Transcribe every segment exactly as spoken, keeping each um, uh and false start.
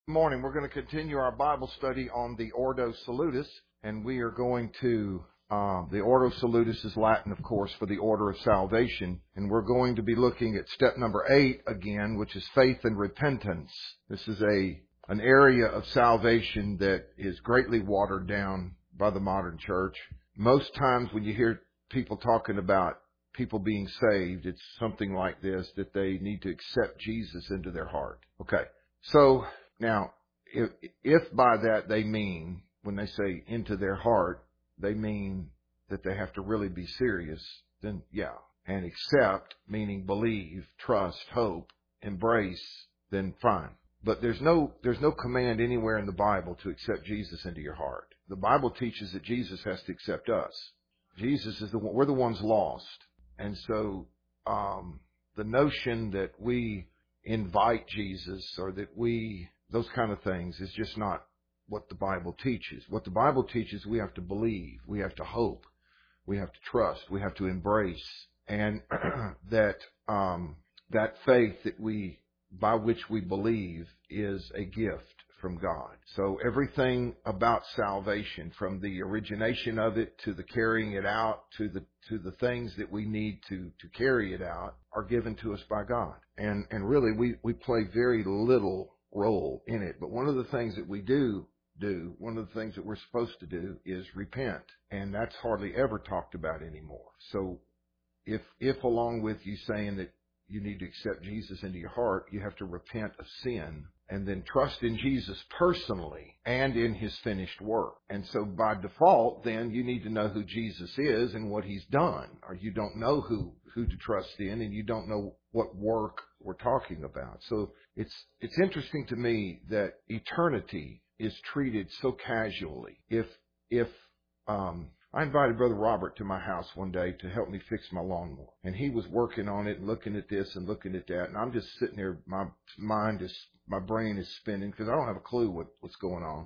Morning. We're going to continue our Bible study on the Ordo Salutis, and we are going to, uh, the Ordo Salutis is Latin, of course, for the order of salvation, and we're going to be looking at step number eight again, which is faith and repentance. This is a an area of salvation that is greatly watered down by the modern church. Most times when you hear people talking about people being saved, it's something like this, that they need to accept Jesus into their heart. Okay, so now, if, if by that they mean, when they say into their heart, they mean that they have to really be serious, then yeah. And accept, meaning believe, trust, hope, embrace, then fine. But there's no, there's no command anywhere in the Bible to accept Jesus into your heart. The Bible teaches that Jesus has to accept us. Jesus is the one, we're the ones lost. And so, um, the notion that we invite Jesus or that we, those kind of things is just not what the Bible teaches. What the Bible teaches, we have to believe, we have to hope, we have to trust, we have to embrace, and that um, that faith that we, by which we believe, is a gift from God. So everything about salvation, from the origination of it to the carrying it out to the to the things that we need to to carry it out, are given to us by God. And and really we we play very little role in it. But one of the things that we do do, one of the things that we're supposed to do is repent. And that's hardly ever talked about anymore. So if if along with you saying that you need to accept Jesus into your heart, you have to repent of sin and then trust in Jesus personally and in his finished work. And so by default, then you need to know who Jesus is and what he's done, or you don't know who, who to trust in, and you don't know what work we're talking about. So it's, it's interesting to me that eternity is treated so casually. If, if, um, I invited Brother Robert to my house one day to help me fix my lawnmower. And he was working on it and looking at this and looking at that. And I'm just sitting there, my mind is, my brain is spinning because I don't have a clue what, what's going on.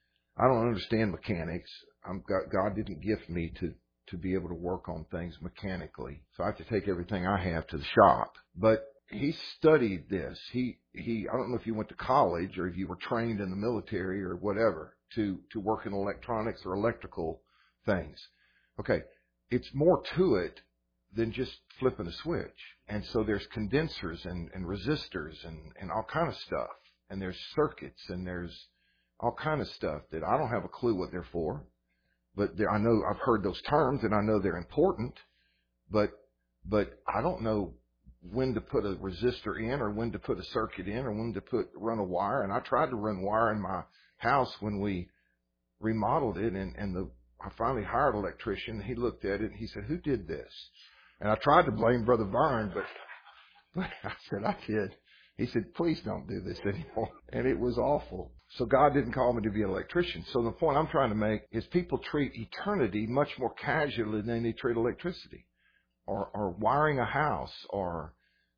I don't understand mechanics. I'm, God, God didn't gift me to, to be able to work on things mechanically. So I have to take everything I have to the shop. But he studied this. He, he, I don't know if you went to college or if you were trained in the military or whatever to, to work in electronics or electrical things. Okay, it's more to it than just flipping a switch. And so there's condensers and, and resistors and, and all kind of stuff. And there's circuits and there's all kind of stuff that I don't have a clue what they're for. But I know I've heard those terms and I know they're important. But but I don't know when to put a resistor in or when to put a circuit in or when to put run a wire. And I tried to run wire in my house when we remodeled it, and, and the I finally hired an electrician. He looked at it and he said, "Who did this?" And I tried to blame Brother Vern, but, but I said, "I did." He said, "Please don't do this anymore." And it was awful. So God didn't call me to be an electrician. So the point I'm trying to make is people treat eternity much more casually than they treat electricity or, or wiring a house or,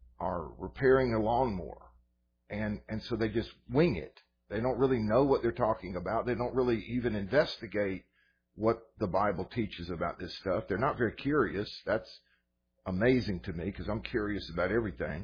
or repairing a lawnmower. And, and so they just wing it. They don't really know what they're talking about. They don't really even investigate what the Bible teaches about this stuff. They're not very curious. That's amazing to me because I'm curious about everything.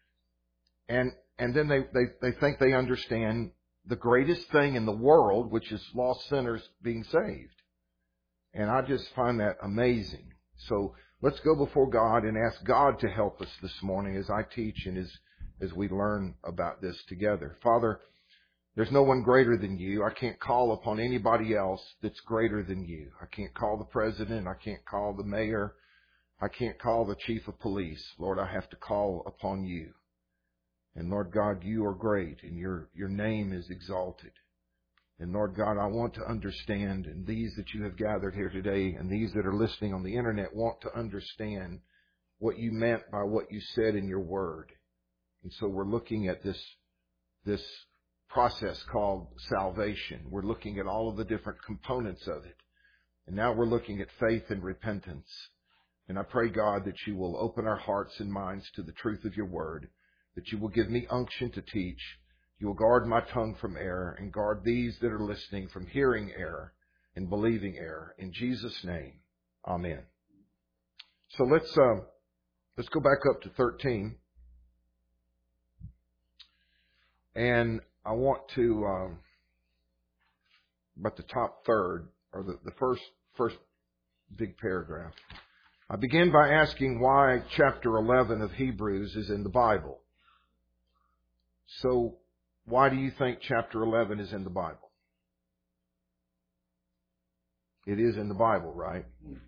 And and then they, they, they think they understand the greatest thing in the world, which is lost sinners being saved. And I just find that amazing. So let's go before God and ask God to help us this morning as I teach and as, as we learn about this together. Father, there's no one greater than you. I can't call upon anybody else that's greater than you. I can't call the president. I can't call the mayor. I can't call the chief of police. Lord, I have to call upon you. And Lord God, you are great and your, your name is exalted. And Lord God, I want to understand, and these that you have gathered here today and these that are listening on the internet want to understand what you meant by what you said in your word. And so we're looking at this, this process called salvation. We're looking at all of the different components of it. And now we're looking at faith and repentance. And I pray, God, that you will open our hearts and minds to the truth of your word, that you will give me unction to teach. You will guard my tongue from error and guard these that are listening from hearing error and believing error. In Jesus' name, amen. So let's, uh, let's go back up to thirteen. And I want to, um, about the top third, or the, the first, first big paragraph. I begin by asking why chapter eleven of Hebrews is in the Bible. So, why do you think chapter eleven is in the Bible? It is in the Bible, right?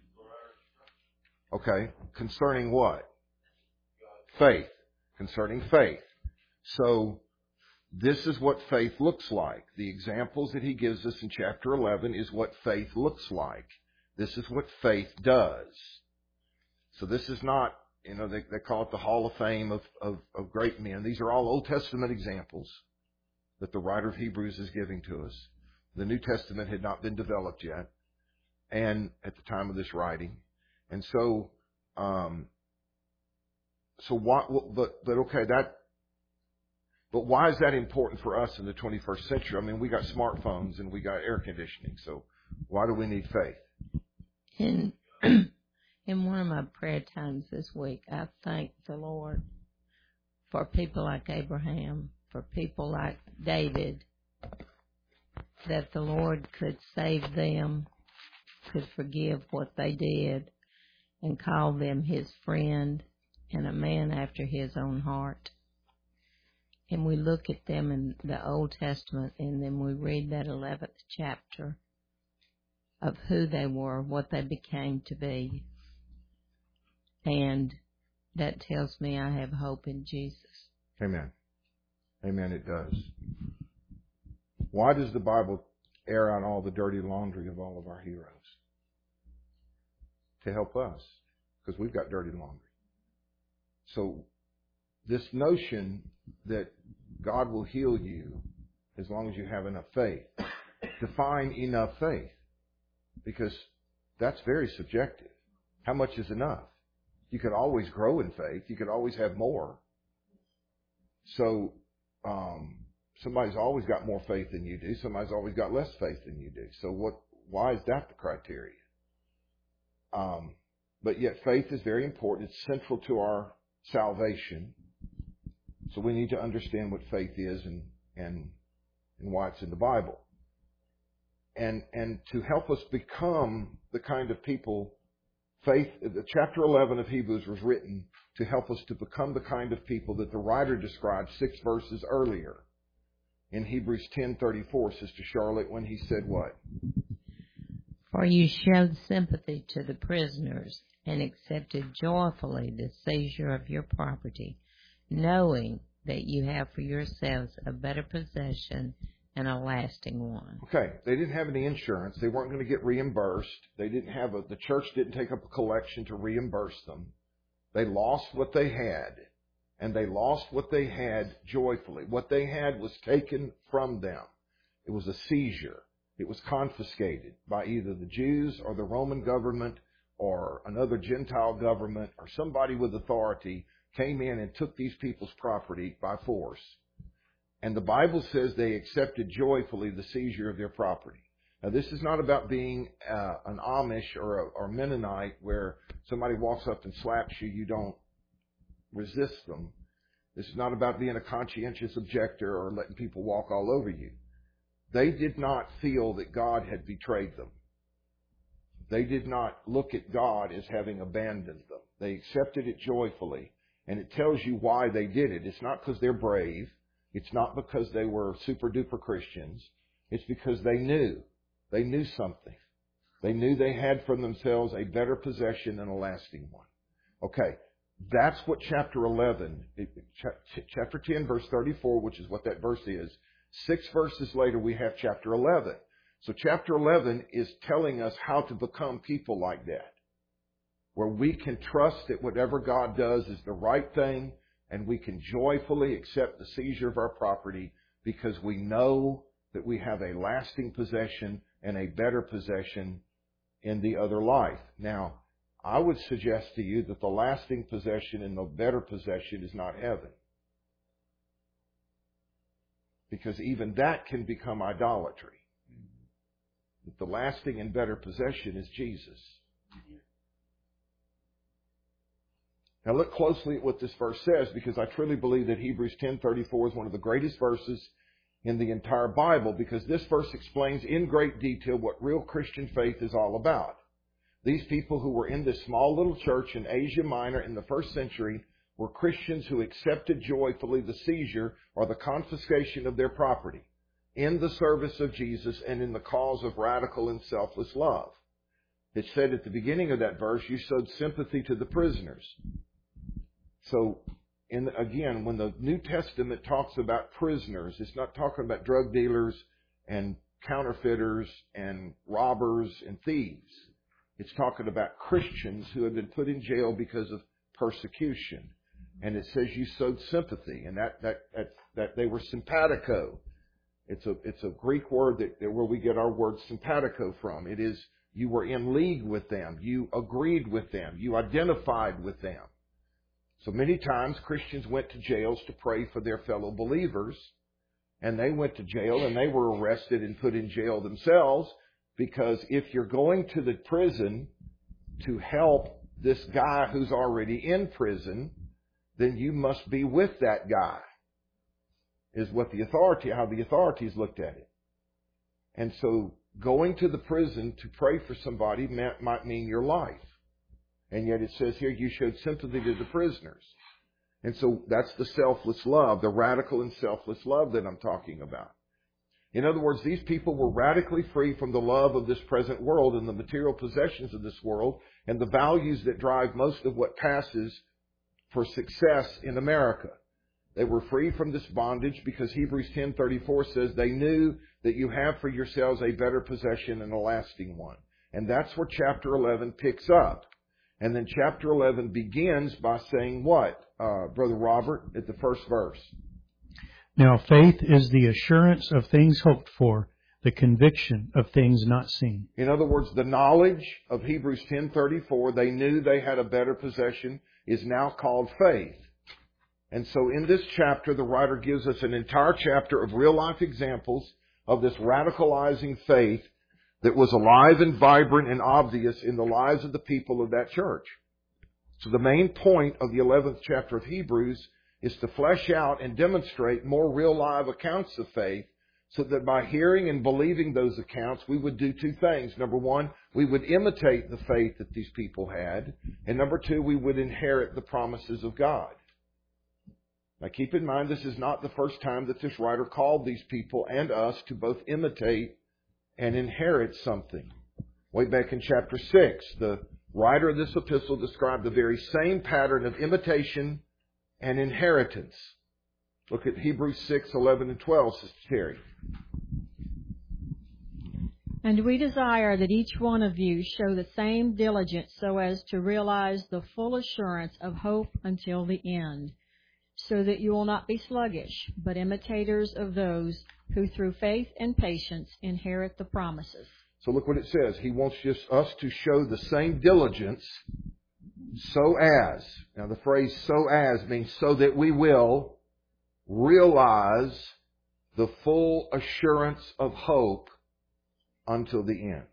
Okay. Concerning what? Faith. Concerning faith. So, this is what faith looks like. The examples that he gives us in chapter eleven is what faith looks like. This is what faith does. So this is not, you know, they, they call it the Hall of Fame of, of, of great men. These are all Old Testament examples that the writer of Hebrews is giving to us. The New Testament had not been developed yet, and at the time of this writing. And so, um, so what, but, but okay, that, but why is that important for us in the twenty-first century? I mean, we got smartphones and we got air conditioning, so why do we need faith? In, in one of my prayer times this week, I thank the Lord for people like Abraham, for people like David, that the Lord could save them, could forgive what they did, and call them his friend and a man after his own heart. And we look at them in the Old Testament, and then we read that eleventh chapter of who they were, what they became to be. And that tells me I have hope in Jesus. Amen. Amen, it does. Why does the Bible air out all the dirty laundry of all of our heroes? To help us, because we've got dirty laundry. So, this notion that God will heal you as long as you have enough faith. Define enough faith, because that's very subjective. How much is enough? You could always grow in faith. You could always have more. So, um, somebody's always got more faith than you do. Somebody's always got less faith than you do. So what, why is that the criteria? Um, but yet faith is very important. It's central to our salvation. So we need to understand what faith is and, and, and why it's in the Bible. And, and to help us become the kind of people, faith, the chapter eleven of Hebrews was written to help us to become the kind of people that the writer described six verses earlier. In Hebrews ten thirty-four, Sister Charlotte, when he said what? For you showed sympathy to the prisoners and accepted joyfully the seizure of your property, knowing that you have for yourselves a better possession and a lasting one. Okay, they didn't have any insurance. They weren't going to get reimbursed. They didn't have a, the church didn't take up a collection to reimburse them. They lost what they had, and they lost what they had joyfully. What they had was taken from them. It was a seizure. It was confiscated by either the Jews or the Roman government or another Gentile government, or somebody with authority came in and took these people's property by force. And the Bible says they accepted joyfully the seizure of their property. Now, this is not about being uh, an Amish or a or Mennonite where somebody walks up and slaps you, you don't resist them. This is not about being a conscientious objector or letting people walk all over you. They did not feel that God had betrayed them. They did not look at God as having abandoned them. They accepted it joyfully. And it tells you why they did it. It's not because they're brave. It's not because they were super duper Christians. It's because they knew. They knew something. They knew they had from themselves a better possession and a lasting one. Okay. That's what chapter eleven, chapter ten, verse thirty-four, which is what that verse is. Six verses later, we have chapter eleven. So chapter eleven is telling us how to become people like that, where we can trust that whatever God does is the right thing, and we can joyfully accept the seizure of our property because we know that we have a lasting possession and a better possession in the other life. Now, I would suggest to you that the lasting possession and the better possession is not heaven, because even that can become idolatry. That the lasting and better possession is Jesus. Now look closely at what this verse says, because I truly believe that Hebrews ten thirty-four is one of the greatest verses in the entire Bible, because this verse explains in great detail what real Christian faith is all about. These people who were in this small little church in Asia Minor in the first century were Christians who accepted joyfully the seizure or the confiscation of their property in the service of Jesus and in the cause of radical and selfless love. It said at the beginning of that verse, you showed sympathy to the prisoners. So, in, again, when the New Testament talks about prisoners, it's not talking about drug dealers and counterfeiters and robbers and thieves. It's talking about Christians who have been put in jail because of persecution. And it says you sowed sympathy, and that that that, that they were simpatico. It's a it's a Greek word that, that where we get our word simpatico from. It is you were in league with them, you agreed with them, you identified with them. So many times Christians went to jails to pray for their fellow believers, and they went to jail and they were arrested and put in jail themselves, because if you're going to the prison to help this guy who's already in prison, then you must be with that guy, is what the authority, how the authorities looked at it. And so going to the prison to pray for somebody might, might mean your life. And yet it says here you showed sympathy to the prisoners. And so that's the selfless love, the radical and selfless love that I'm talking about. In other words, these people were radically free from the love of this present world and the material possessions of this world and the values that drive most of what passes for success in America. They were free from this bondage because Hebrews ten thirty-four says they knew that you have for yourselves a better possession and a lasting one. And that's where chapter eleven picks up. And then chapter eleven begins by saying what, uh, Brother Robert, at the first verse? Now faith is the assurance of things hoped for, the conviction of things not seen. In other words, the knowledge of Hebrews ten thirty-four, they knew they had a better possession, is now called faith. And so in this chapter, the writer gives us an entire chapter of real-life examples of this radicalizing faith that was alive and vibrant and obvious in the lives of the people of that church. So the main point of the eleventh chapter of Hebrews is to flesh out and demonstrate more real live accounts of faith, so that by hearing and believing those accounts, we would do two things. Number one, we would imitate the faith that these people had. And number two, we would inherit the promises of God. Now keep in mind, this is not the first time that this writer called these people and us to both imitate and inherit something. Way back in chapter six, the writer of this epistle described the very same pattern of imitation and inheritance. Look at Hebrews six, eleven and twelve, Sister Terry. And we desire that each one of you show the same diligence so as to realize the full assurance of hope until the end, so that you will not be sluggish, but imitators of those who through faith and patience inherit the promises. So look what it says. He wants just us to show the same diligence so as. Now the phrase so as means so that we will realize the full assurance of hope until the end.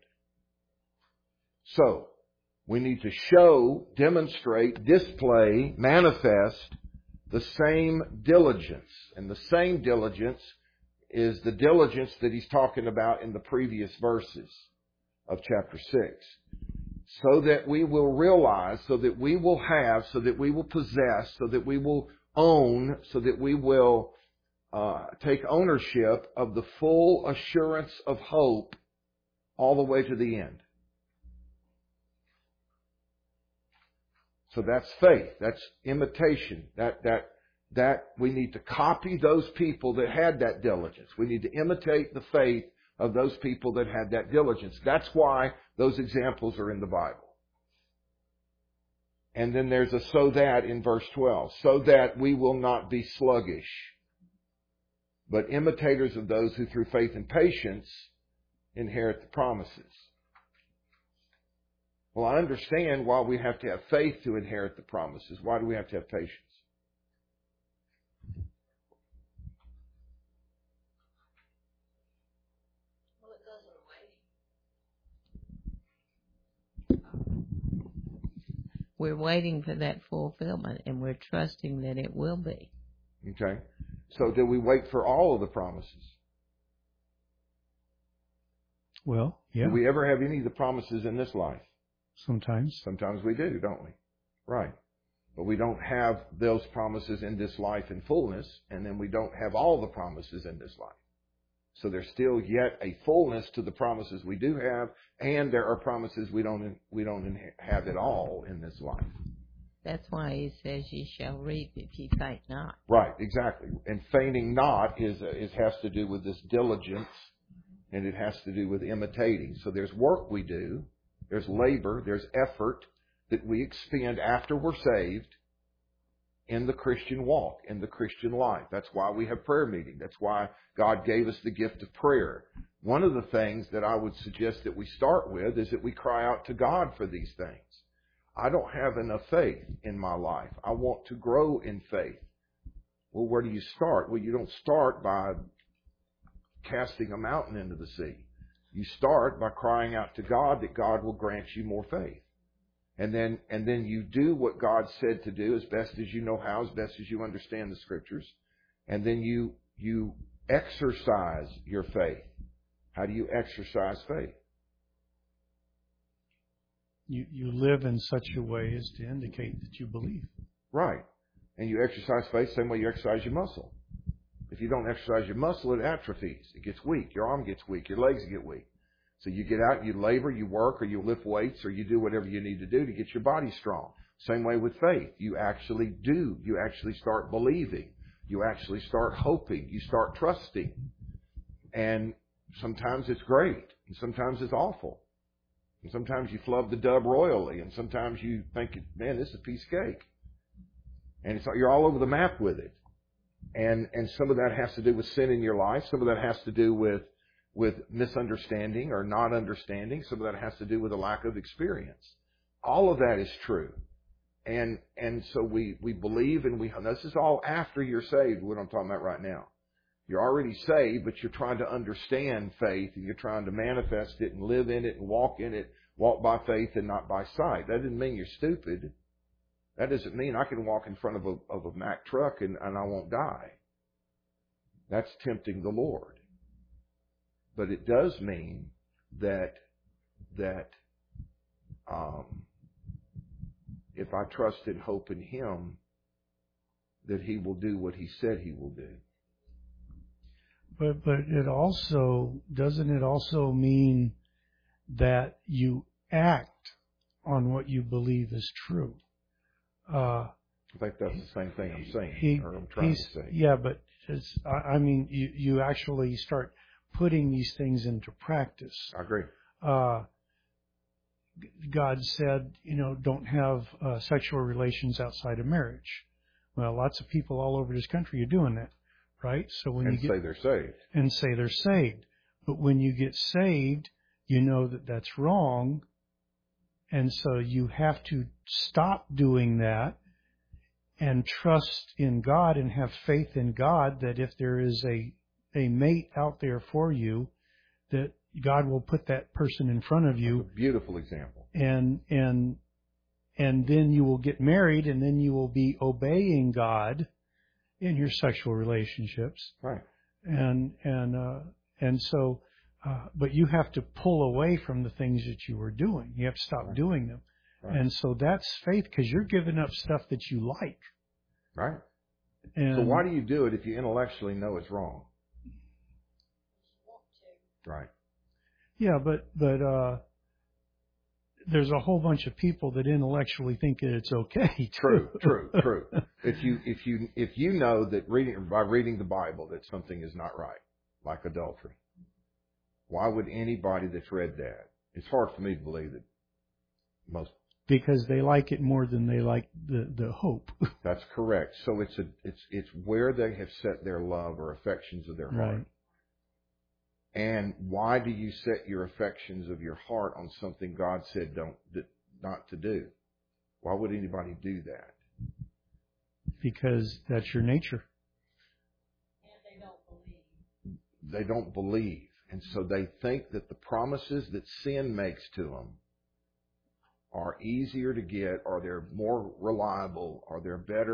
So, we need to show, demonstrate, display, manifest the same diligence. And the same diligence is the diligence that he's talking about in the previous verses of chapter six. So that we will realize, so that we will have, so that we will possess, so that we will own, so that we will uh, take ownership of the full assurance of hope all the way to the end. So that's faith. That's imitation. That that that we need to copy those people that had that diligence. We need to imitate the faith of those people that had that diligence. That's why those examples are in the Bible. And then there's a so that in verse twelve. So that we will not be sluggish, but imitators of those who through faith and patience inherit the promises. Well, I understand why we have to have faith to inherit the promises. Why do we have to have patience? Well, it goes on waiting. We're waiting for that fulfillment, and we're trusting that it will be. Okay. So do we wait for all of the promises? Well, yeah. Do we ever have any of the promises in this life? Sometimes. Sometimes we do, don't we? Right. But we don't have those promises in this life in fullness, and then we don't have all the promises in this life. So there's still yet a fullness to the promises we do have, and there are promises we don't we don't have at all in this life. That's why he says ye shall reap if ye faint not. Right, exactly. And fainting not is is has to do with this diligence, and it has to do with imitating. So there's work we do, there's labor, there's effort that we expend after we're saved in the Christian walk, in the Christian life. That's why we have prayer meeting. That's why God gave us the gift of prayer. One of the things that I would suggest that we start with is that we cry out to God for these things. I don't have enough faith in my life. I want to grow in faith. Well, where do you start? Well, you don't start by casting a mountain into the sea. You start by crying out to God that God will grant you more faith. And then, and then you do what God said to do as best as you know how, as best as you understand the Scriptures. And then you, you exercise your faith. How do you exercise faith? You, you live in such a way as to indicate that you believe. Right. And you exercise faith the same way you exercise your muscle. If you don't exercise your muscle, it atrophies. It gets weak. Your arm gets weak. Your legs get weak. So you get out, you labor, you work, or you lift weights, or you do whatever you need to do to get your body strong. Same way with faith. You actually do. You actually start believing. You actually start hoping. You start trusting. And sometimes it's great. And sometimes it's awful. And sometimes you flub the dub royally. And sometimes you think, man, this is a piece of cake. And it's, you're all over the map with it. And, and some of that has to do with sin in your life. Some of that has to do with with misunderstanding or not understanding. Some of that has to do with a lack of experience. All of that is true. And and so we, we believe and we, and this is all after you're saved, what I'm talking about right now. You're already saved, but you're trying to understand faith and you're trying to manifest it and live in it and walk in it, walk by faith and not by sight. That doesn't mean you're stupid. That doesn't mean I can walk in front of a, of a Mack truck and, and I won't die. That's tempting the Lord. But it does mean that that um, if I trust and hope in Him, that He will do what He said He will do. But but it also doesn't it also mean that you act on what you believe is true? Uh, I think that's the same thing I'm saying, he, or I'm trying to say. Yeah, but it's, I, I mean, you you actually start putting these things into practice. I agree. Uh, God said, you know, don't have uh, sexual relations outside of marriage. Well, lots of people all over this country are doing that, right? So when and you get, say they're saved. And say they're saved. But when you get saved, you know that that's wrong. And so you have to stop doing that and trust in God and have faith in God that if there is a a mate out there for you, that God will put that person in front of you. That's a beautiful example. And and and then you will get married, and then you will be obeying God in your sexual relationships. Right. And and uh, and so, uh, but you have to pull away from the things that you were doing. You have to stop Right. doing them. Right. And so that's faith, because you're giving up stuff that you like. Right. And So why do you do it if you intellectually know it's wrong? Right. Yeah, but but uh, there's a whole bunch of people that intellectually think that it's okay. True, true, true. If you if you if you know that reading by reading the Bible that something is not right, like adultery, why would anybody that's read that? It's hard for me to believe that most. Because they like it more than they like the the hope. That's correct. So it's a it's it's where they have set their love or affections of their heart. Right. And why do you set your affections of your heart on something God said don't not to do? Why would anybody do that? Because that's your nature. And they don't believe. They don't believe. And so they think that the promises that sin makes to them are easier to get, or they're more reliable, or they're better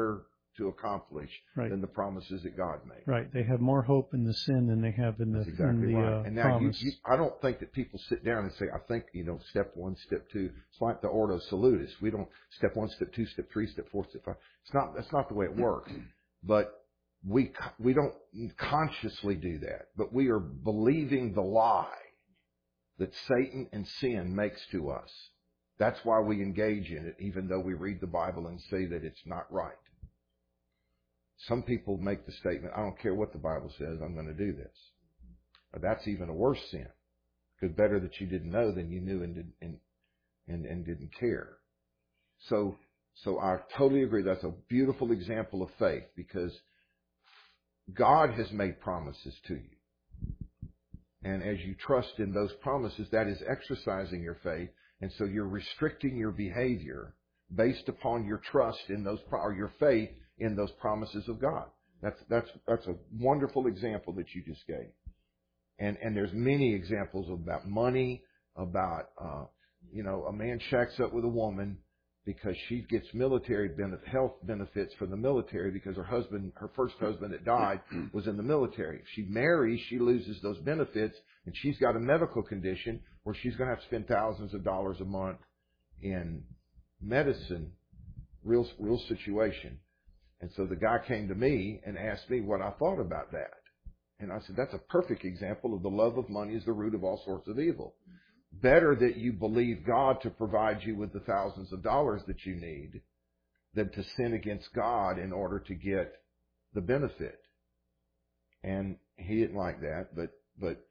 to accomplish right. than the promises that God made. Right. They have more hope in the sin than they have in the, That's exactly in the right. uh, And now promise. you, you, I don't think that people sit down and say, I think, you know, step one, step two. It's like the Ordo Salutis. We don't step one, step two, step three, step four, step five. It's not, that's not the way it works. But we, we don't consciously do that. But we are believing the lie that Satan and sin makes to us. That's why we engage in it, even though we read the Bible and say that it's not right. Some people make the statement, I don't care what the Bible says, I'm going to do this. But that's even a worse sin. Because better that you didn't know than you knew and, did, and, and, and didn't care. So, so I totally agree. That's a beautiful example of faith, because God has made promises to you. And as you trust in those promises, that is exercising your faith. And so you're restricting your behavior based upon your trust in those, or your faith in those promises of God. That's, that's, that's a wonderful example that you just gave. And, and there's many examples about money, about, uh, you know, a man shacks up with a woman because she gets military benefit, health benefits from the military because her husband, her first husband that died was in the military. If she marries, she loses those benefits, and she's got a medical condition where she's going to have to spend thousands of dollars a month in medicine, real, real situation. And so the guy came to me and asked me what I thought about that. And I said, that's a perfect example of the love of money is the root of all sorts of evil. Better that you believe God to provide you with the thousands of dollars that you need than to sin against God in order to get the benefit. And he didn't like that, but, but,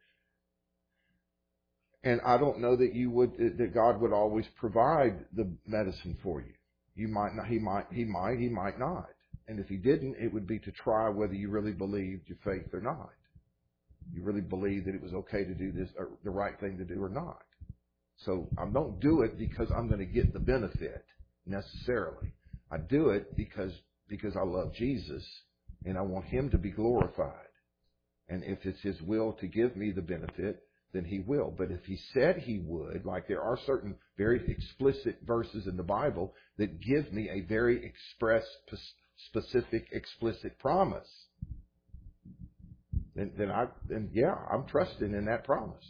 and I don't know that you would, that God would always provide the medicine for you. You might not, he might, he might, he might not. And if he didn't, it would be to try whether you really believed your faith or not. You really believe that it was okay to do this, or the right thing to do or not. So I don't do it because I'm going to get the benefit necessarily. I do it because, because I love Jesus and I want him to be glorified. And if it's his will to give me the benefit, then he will. But if he said he would, like there are certain very explicit verses in the Bible that give me a very express, specific, explicit promise, then, then I, then yeah, I'm trusting in that promise.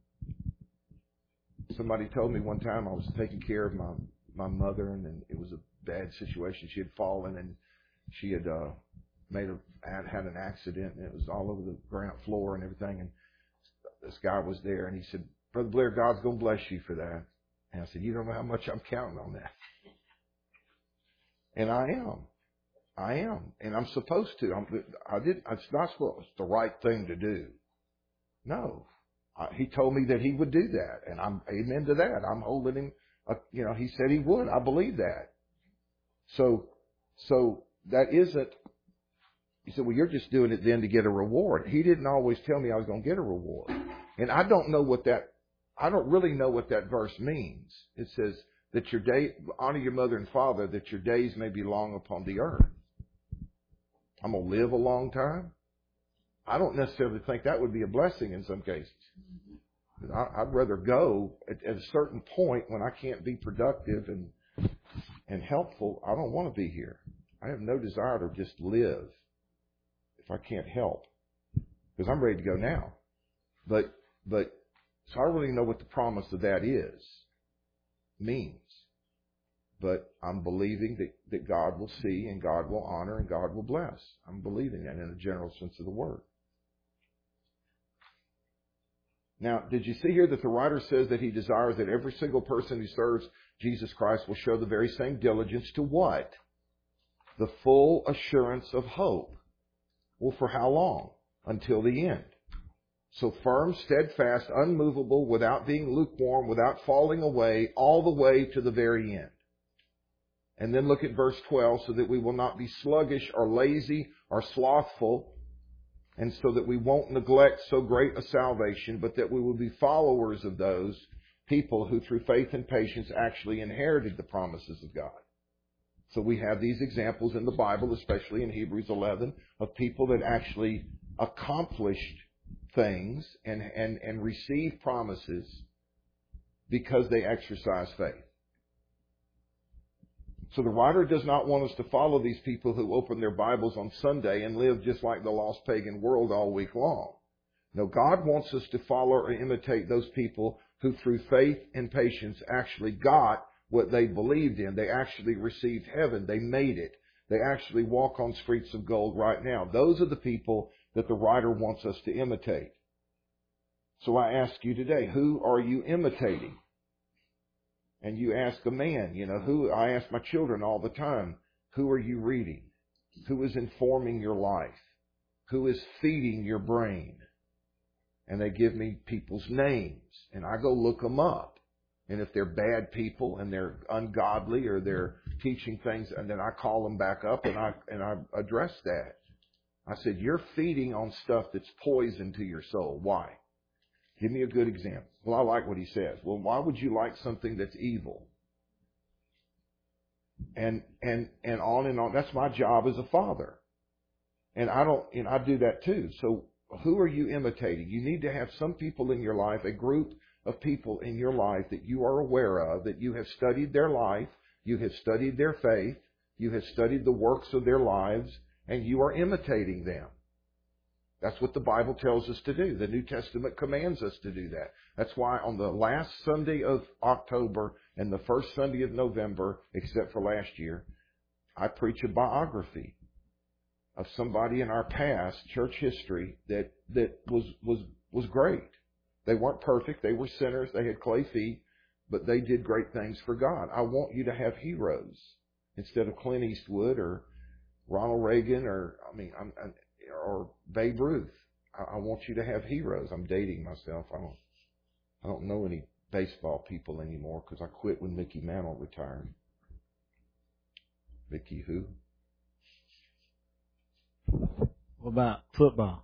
Somebody told me one time I was taking care of my, my mother, and, and it was a bad situation. She had fallen, and she had, uh, made a, had, had an accident, and it was all over the ground floor and everything. And this guy was there, and he said, Brother Blair, God's going to bless you for that. And I said, you don't know how much I'm counting on that. And I am. I am. And I'm supposed to. I'm, I did, it's not supposed, it's the right thing to do. No. I, he told me that he would do that. And I'm amen to that. I'm holding him, uh, you know, he said he would. I believe that. So, so that isn't, he said, well, you're just doing it then to get a reward. He didn't always tell me I was going to get a reward. And I don't know what that, I don't really know what that verse means. It says that your day, honor your mother and father, that your days may be long upon the earth. I'm going to live a long time. I don't necessarily think that would be a blessing in some cases. I, I'd rather go at, at a certain point when I can't be productive and, and helpful. I don't want to be here. I have no desire to just live if I can't help, because I'm ready to go now. But, but, so I don't really know what the promise of that is, means. But I'm believing that, that God will see and God will honor and God will bless. I'm believing that in a general sense of the word. Now, did you see here that the writer says that he desires that every single person who serves Jesus Christ will show the very same diligence to what? The full assurance of hope. Well, for how long? Until the end. So firm, steadfast, unmovable, without being lukewarm, without falling away, all the way to the very end. And then look at verse twelve, so that we will not be sluggish or lazy or slothful, and so that we won't neglect so great a salvation, but that we will be followers of those people who through faith and patience actually inherited the promises of God. So we have these examples in the Bible, especially in Hebrews eleven, of people that actually accomplished things and, and, and received promises because they exercised faith. So the writer does not want us to follow these people who open their Bibles on Sunday and live just like the lost pagan world all week long. No, God wants us to follow or imitate those people who through faith and patience actually got what they believed in. They actually received heaven. They made it. They actually walk on streets of gold right now. Those are the people that the writer wants us to imitate. So I ask you today, who are you imitating? And you ask a man, you know, who, I ask my children all the time, who are you reading? Who is informing your life? Who is feeding your brain? And they give me people's names, and I go look them up. And if they're bad people and they're ungodly or they're teaching things, and then I call them back up and I and I address that. I said, you're feeding on stuff that's poison to your soul. Why? Give me a good example. Well, I like what he says. Well, why would you like something that's evil? And and and on and on. That's my job as a father. And I don't and I do that too. So who are you imitating? You need to have some people in your life, a group of people in your life that you are aware of, that you have studied their life, you have studied their faith, you have studied the works of their lives, and you are imitating them. That's what the Bible tells us to do. The New Testament commands us to do that. That's why on the last Sunday of October and the first Sunday of November, except for last year, I preach a biography of somebody in our past church history that, that was, was, was great. They weren't perfect. They were sinners. They had clay feet, but they did great things for God. I want you to have heroes instead of Clint Eastwood or Ronald Reagan or, I mean, I'm, I'm, or Babe Ruth. I, I want you to have heroes. I'm dating myself. I don't, I don't know any baseball people anymore because I quit when Mickey Mantle retired. Mickey who? What about football?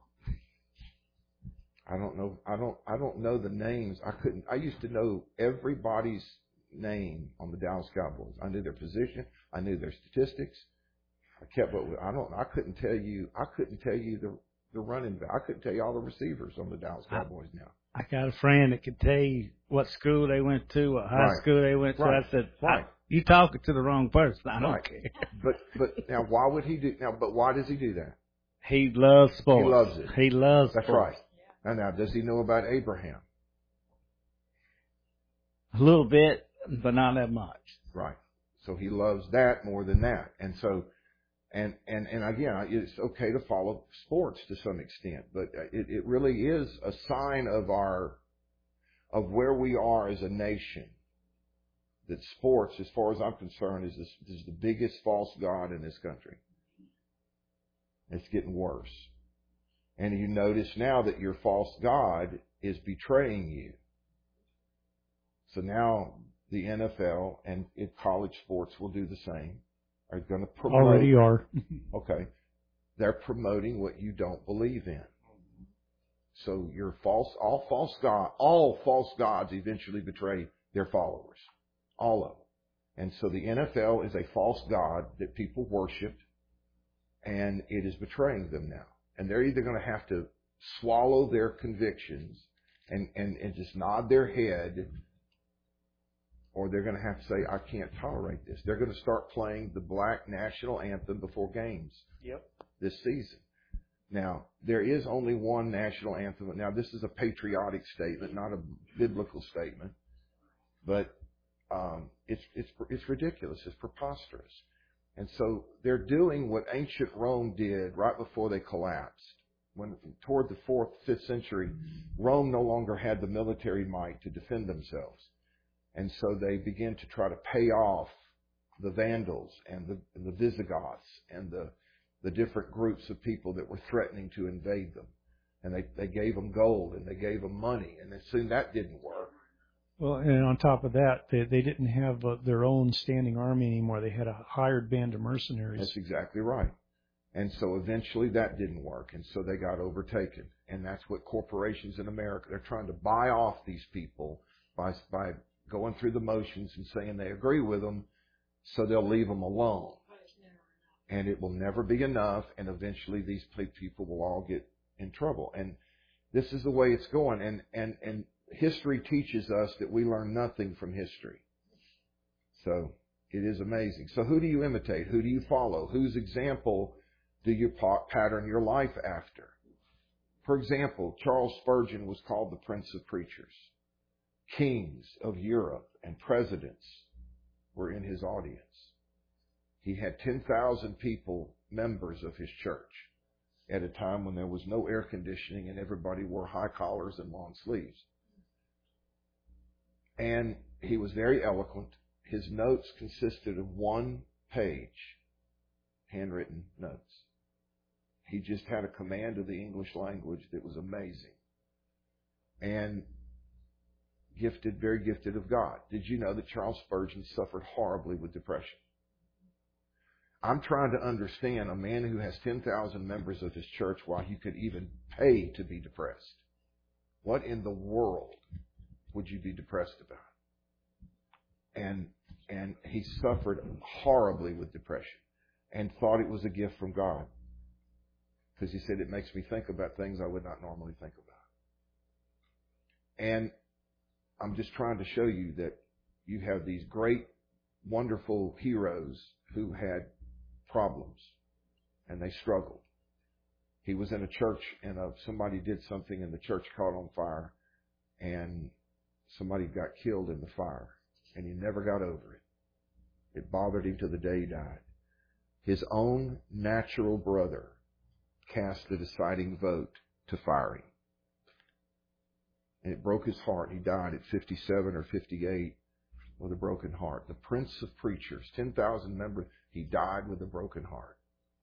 I don't know. I don't. I don't know the names. I couldn't. I used to know everybody's name on the Dallas Cowboys. I knew their position. I knew their statistics. I kept up with. I don't. I couldn't tell you. I couldn't tell you the the running back. I couldn't tell you all the receivers on the Dallas Cowboys now. I got a friend that could tell you what school they went to, what high Right. school they went to. Right. I said, Right. you talking to the wrong person. I don't Right. care. But but now why would he do now? But why does he do that? He loves sports. He loves it. He loves That's sports. right. And now, does he know about Abraham? A little bit, but not that much. Right. So he loves that more than that. And so, and, and, and again, it's okay to follow sports to some extent, but it, it really is a sign of our, of where we are as a nation. That sports, as far as I'm concerned, is, this, is the biggest false god in this country. It's getting worse. And you notice now that your false god is betraying you. So now the N F L and college sports will do the same. Are going to promote. Already are. Okay. They're promoting what you don't believe in. So your false, all false god, all false gods eventually betray their followers. All of them. And so the N F L is a false god that people worship, and it is betraying them now. And they're either going to have to swallow their convictions and, and, and just nod their head, or they're going to have to say, I can't tolerate this. They're going to start playing the black national anthem before games Yep. this season. Now, there is only one national anthem. Now, this is a patriotic statement, not a biblical statement. But um, it's, it's, it's ridiculous. It's preposterous. And so they're doing what ancient Rome did right before they collapsed. When toward the fourth, fifth century, Rome no longer had the military might to defend themselves. And so they began to try to pay off the Vandals and the, and the Visigoths and the, the different groups of people that were threatening to invade them. And they, they gave them gold and they gave them money. And then soon that didn't work. Well, and on top of that, they, they didn't have uh, their own standing army anymore. They had a hired band of mercenaries. That's exactly right. And so eventually that didn't work. And so they got overtaken. And that's what corporations in America, they're trying to buy off these people by, by going through the motions and saying they agree with them so they'll leave them alone. And it will never be enough. And eventually these people will all get in trouble. And this is the way it's going. And, and, and, history teaches us that we learn nothing from history. So It is amazing. So who do you imitate? Who do you follow? Whose example do you pattern your life after? For example, Charles Spurgeon was called the Prince of Preachers. Kings of Europe and presidents were in his audience. He had ten thousand people, members of his church, at a time when there was no air conditioning and everybody wore high collars and long sleeves. And he was very eloquent. His notes consisted of one page, handwritten notes. He just had a command of the English language that was amazing. And gifted, very gifted of God. Did you know that Charles Spurgeon suffered horribly with depression? I'm trying to understand a man who has ten thousand members of his church why he could even pay to be depressed. What in the world would you be depressed about? And and he suffered horribly with depression and thought it was a gift from God. Because he said, it makes me think about things I would not normally think about. And I'm just trying to show you that you have these great, wonderful heroes who had problems and they struggled. He was in a church and uh, somebody did something and the church caught on fire and somebody got killed in the fire and he never got over it. It bothered him to the day he died. His own natural brother cast the deciding vote to fire him. And it broke his heart. He died at fifty-seven or fifty-eight with a broken heart. The Prince of Preachers, ten thousand members, he died with a broken heart.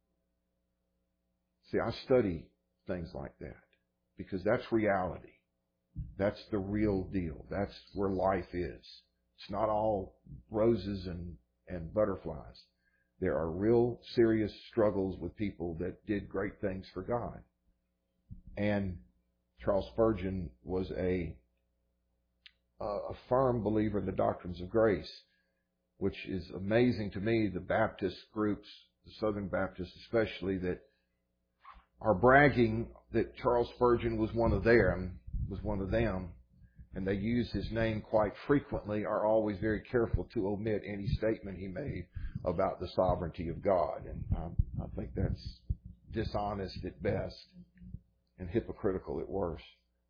See, I study things like that because that's reality. That's the real deal. That's where life is. It's not all roses and, and butterflies. There are real serious struggles with people that did great things for God. And Charles Spurgeon was a, a firm believer in the doctrines of grace, which is amazing to me. The Baptist groups, the Southern Baptists especially, that are bragging that Charles Spurgeon was one of them, was one of them, and they use his name quite frequently, are always very careful to omit any statement he made about the sovereignty of God. And I, I think that's dishonest at best and hypocritical at worst.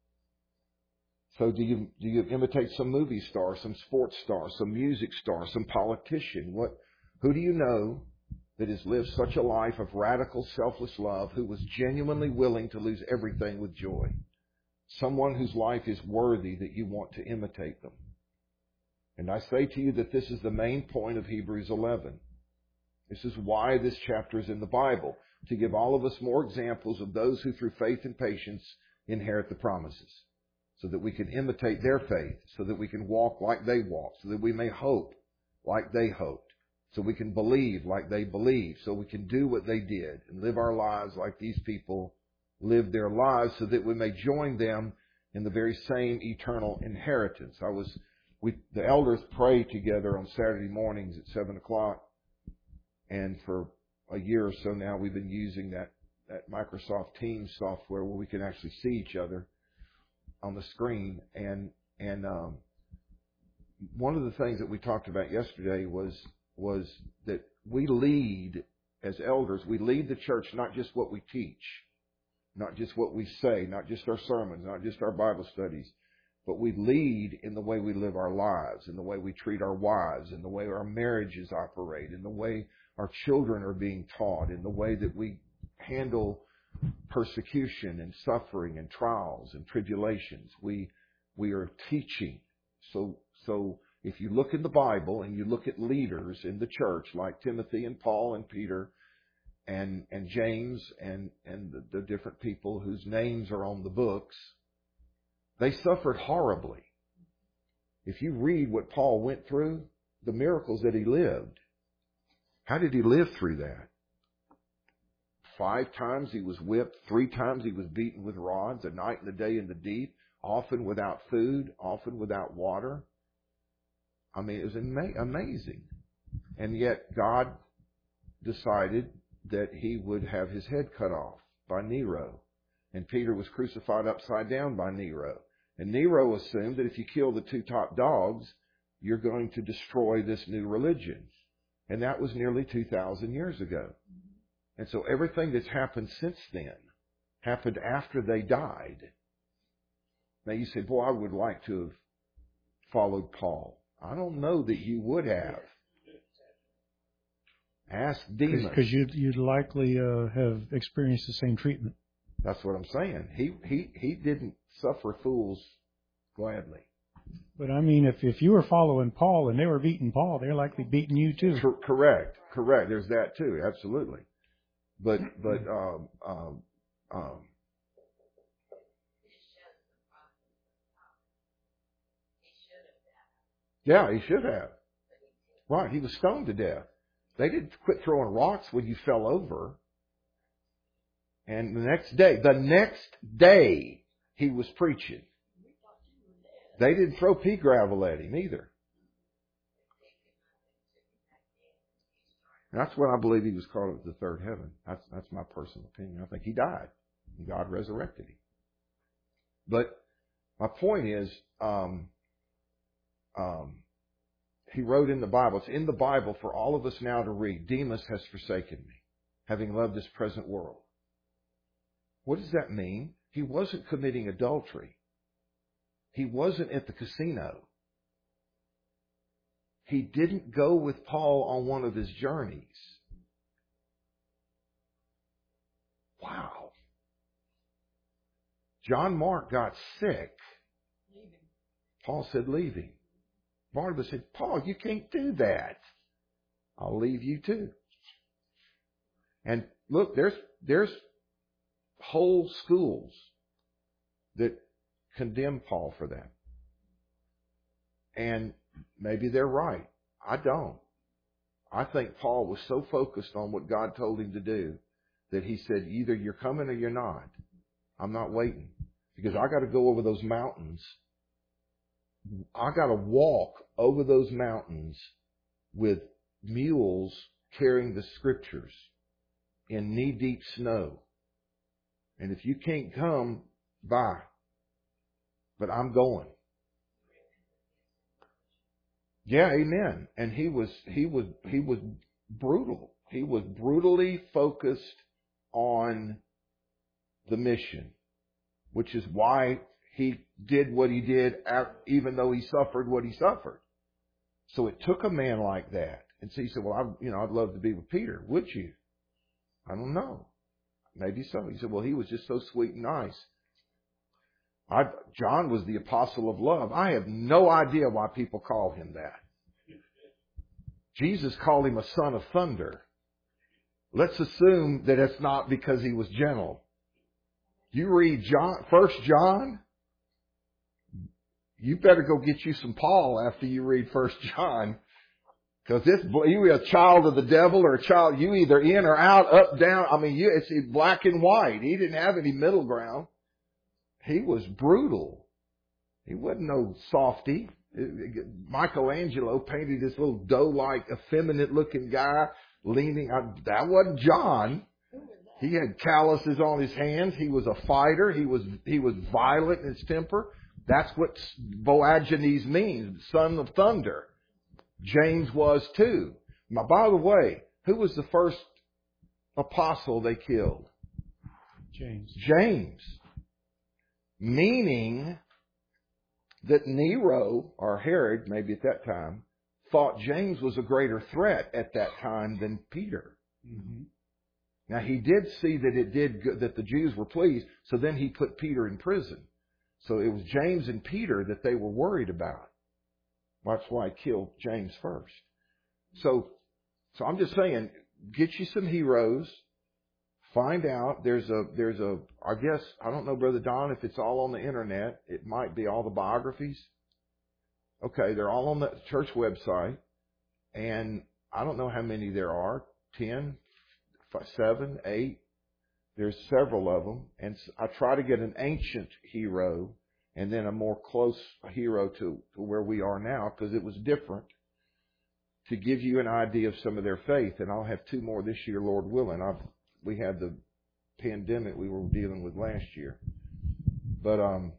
So do you do you imitate some movie star, some sports star, some music star, some politician? What who do you know that has lived such a life of radical selfless love, who was genuinely willing to lose everything with joy? Someone whose life is worthy that you want to imitate them. And I say to you that this is the main point of Hebrews eleven. This is why this chapter is in the Bible, to give all of us more examples of those who through faith and patience inherit the promises, so that we can imitate their faith, so that we can walk like they walked, so that we may hope like they hoped, so we can believe like they believed, so we can do what they did and live our lives like these people lived their lives, so that we may join them in the very same eternal inheritance. I was, we, the elders pray together on Saturday mornings at seven o'clock, and for a year or so now we've been using that, that Microsoft Teams software where we can actually see each other on the screen. And and um, one of the things that we talked about yesterday was was that we lead as elders. We lead the church, not just what we teach, not just what we say, not just our sermons, not just our Bible studies, but we lead in the way we live our lives, in the way we treat our wives, in the way our marriages operate, in the way our children are being taught, in the way that we handle persecution and suffering and trials and tribulations. We we are teaching. So so if you look in the Bible and you look at leaders in the church like Timothy and Paul and Peter and and James and and the, the different people whose names are on the books, they suffered horribly. If you read what Paul went through, the miracles that he lived, how did he live through that? Five times he was whipped. Three times he was beaten with rods, a night and a day in the deep, often without food, often without water. I mean, it was ama- amazing. And yet God decided that he would have his head cut off by Nero. And Peter was crucified upside down by Nero. And Nero assumed that if you kill the two top dogs, you're going to destroy this new religion. And that was nearly two thousand years ago. And so everything that's happened since then happened after they died. Now you say, boy, I would like to have followed Paul. I don't know that you would have. Ask Demas. Because you'd, you'd likely uh, have experienced the same treatment. That's what I'm saying. He he he didn't suffer fools gladly. But I mean, if if you were following Paul and they were beating Paul, they're likely beating you too. Cor- correct, correct. There's that too, absolutely. But but um um um. Yeah, he should have. Right, he was stoned to death. They didn't quit throwing rocks when you fell over. And the next day, the next day, he was preaching. They didn't throw pea gravel at him either. And that's when I believe he was called up to the third heaven. That's that's my personal opinion. I think he died, and God resurrected him. But my point is, um, um, he wrote in the Bible. It's in the Bible for all of us now to read. Demas has forsaken me, having loved this present world. What does that mean? He wasn't committing adultery. He wasn't at the casino. He didn't go with Paul on one of his journeys. Wow. John Mark got sick. Paul said, leave him. Barnabas said, Paul, you can't do that. I'll leave you too. And look, there's, there's whole schools that condemn Paul for that. And maybe they're right. I don't. I think Paul was so focused on what God told him to do that he said, either you're coming or you're not. I'm not waiting. Because I got to go over those mountains. I got to walk over those mountains with mules carrying the scriptures in knee-deep snow. And if you can't come, bye. But I'm going. Yeah, amen. And he was, he was, he was brutal. He was brutally focused on the mission, which is why he did what he did, even though he suffered what he suffered. So it took a man like that. And so he said, well, I, you know, I'd love to be with Peter. Would you? I don't know. Maybe so. He said, well, he was just so sweet and nice. I, John was the apostle of love. I have no idea why people call him that. Jesus called him a son of thunder. Let's assume that it's not because he was gentle. You read John, First John, you better go get you some Paul after you read First John. Because this, you a child of the devil or a child, you either in or out, up, down. I mean, you, it's black and white. He didn't have any middle ground. He was brutal. He wasn't no softy. Michelangelo painted this little doe-like, effeminate-looking guy leaning. That wasn't John. He had calluses on his hands. He was a fighter. He was he was violent in his temper. That's what Boanerges means, son of thunder. James was too. Now, by the way, who was the first apostle they killed? James. James. Meaning that Nero, or Herod, maybe at that time, thought James was a greater threat at that time than Peter. Mm-hmm. Now, he did see that it did good, that the Jews were pleased, so then he put Peter in prison. So it was James and Peter that they were worried about. That's why he killed James first. So, so I'm just saying, get you some heroes. Find out. There's a, there's a, I guess, I don't know, Brother Don, if it's all on the internet. It might be all the biographies. Okay, they're all on the church website. And I don't know how many there are. Ten, seven, eight. There's several of them. And I try to get an ancient hero and then a more close hero to, to where we are now, because it was different, to give you an idea of some of their faith. And I'll have two more this year, Lord willing. I've, we had the pandemic we were dealing with last year. But um,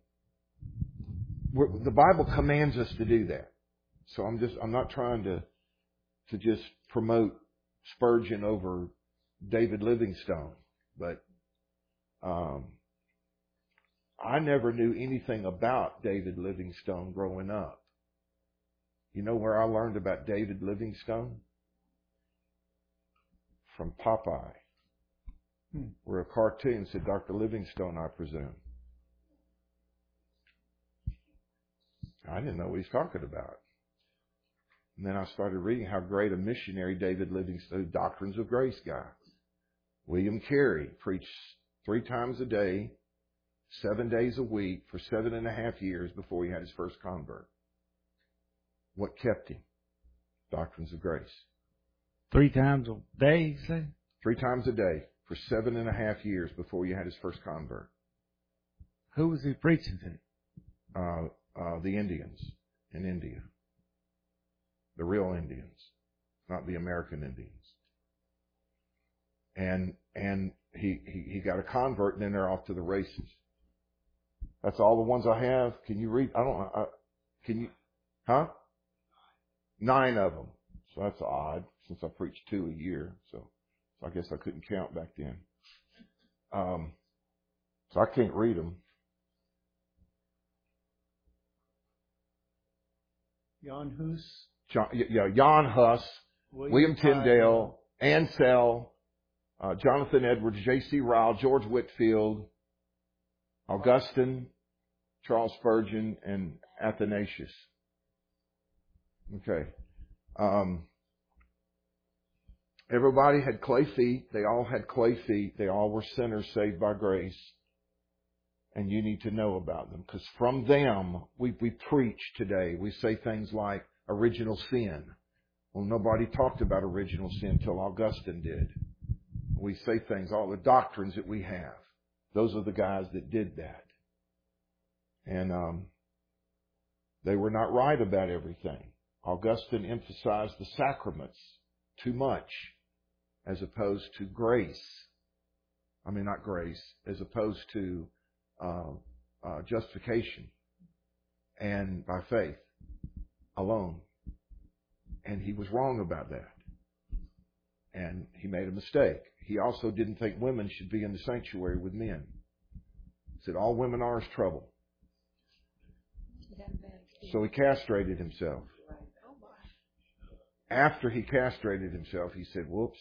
we're, the Bible commands us to do that. So I'm just, I'm not trying to to just promote Spurgeon over David Livingstone, but um, I never knew anything about David Livingstone growing up. You know where I learned about David Livingstone? From Popeye, hmm. where a cartoon said, Doctor Livingstone, I presume. I didn't know what he's talking about. And then I started reading how great a missionary David Livingstone, Doctrines of Grace guy. William Carey preached three times a day, seven days a week for seven and a half years before he had his first convert. What kept him? Doctrines of Grace. Three times a day, you say? Three times a day for seven and a half years before he had his first convert. Who was he preaching to? Uh, uh, the Indians in India. The real Indians, not the American Indians. And and he, he, he got a convert, and then they're off to the races. That's all the ones I have. Can you read? I don't know. I, can you? Huh? Nine of them. So that's odd, since I preached two a year. So, so I guess I couldn't count back then. Um, so I can't read them. Jan Hus. John, yeah, Jan Hus, William, William Tyndale, Ansel, uh, Jonathan Edwards, J C Ryle, George Whitefield, Augustine, Charles Spurgeon, and Athanasius. Okay. Um, everybody had clay feet. They all had clay feet. They all were sinners saved by grace. And you need to know about them, because from them we, we preach today. We say things like original sin. Well, nobody talked about original sin until Augustine did. We say things, all the doctrines that we have. Those are the guys that did that. And um, they were not right about everything. Augustine emphasized the sacraments too much as opposed to grace. I mean, not grace, as opposed to uh, uh, justification and by faith alone. And he was wrong about that. And he made a mistake. He also didn't think women should be in the sanctuary with men. He said all women are is trouble. So he castrated himself. After he castrated himself, he said, whoops.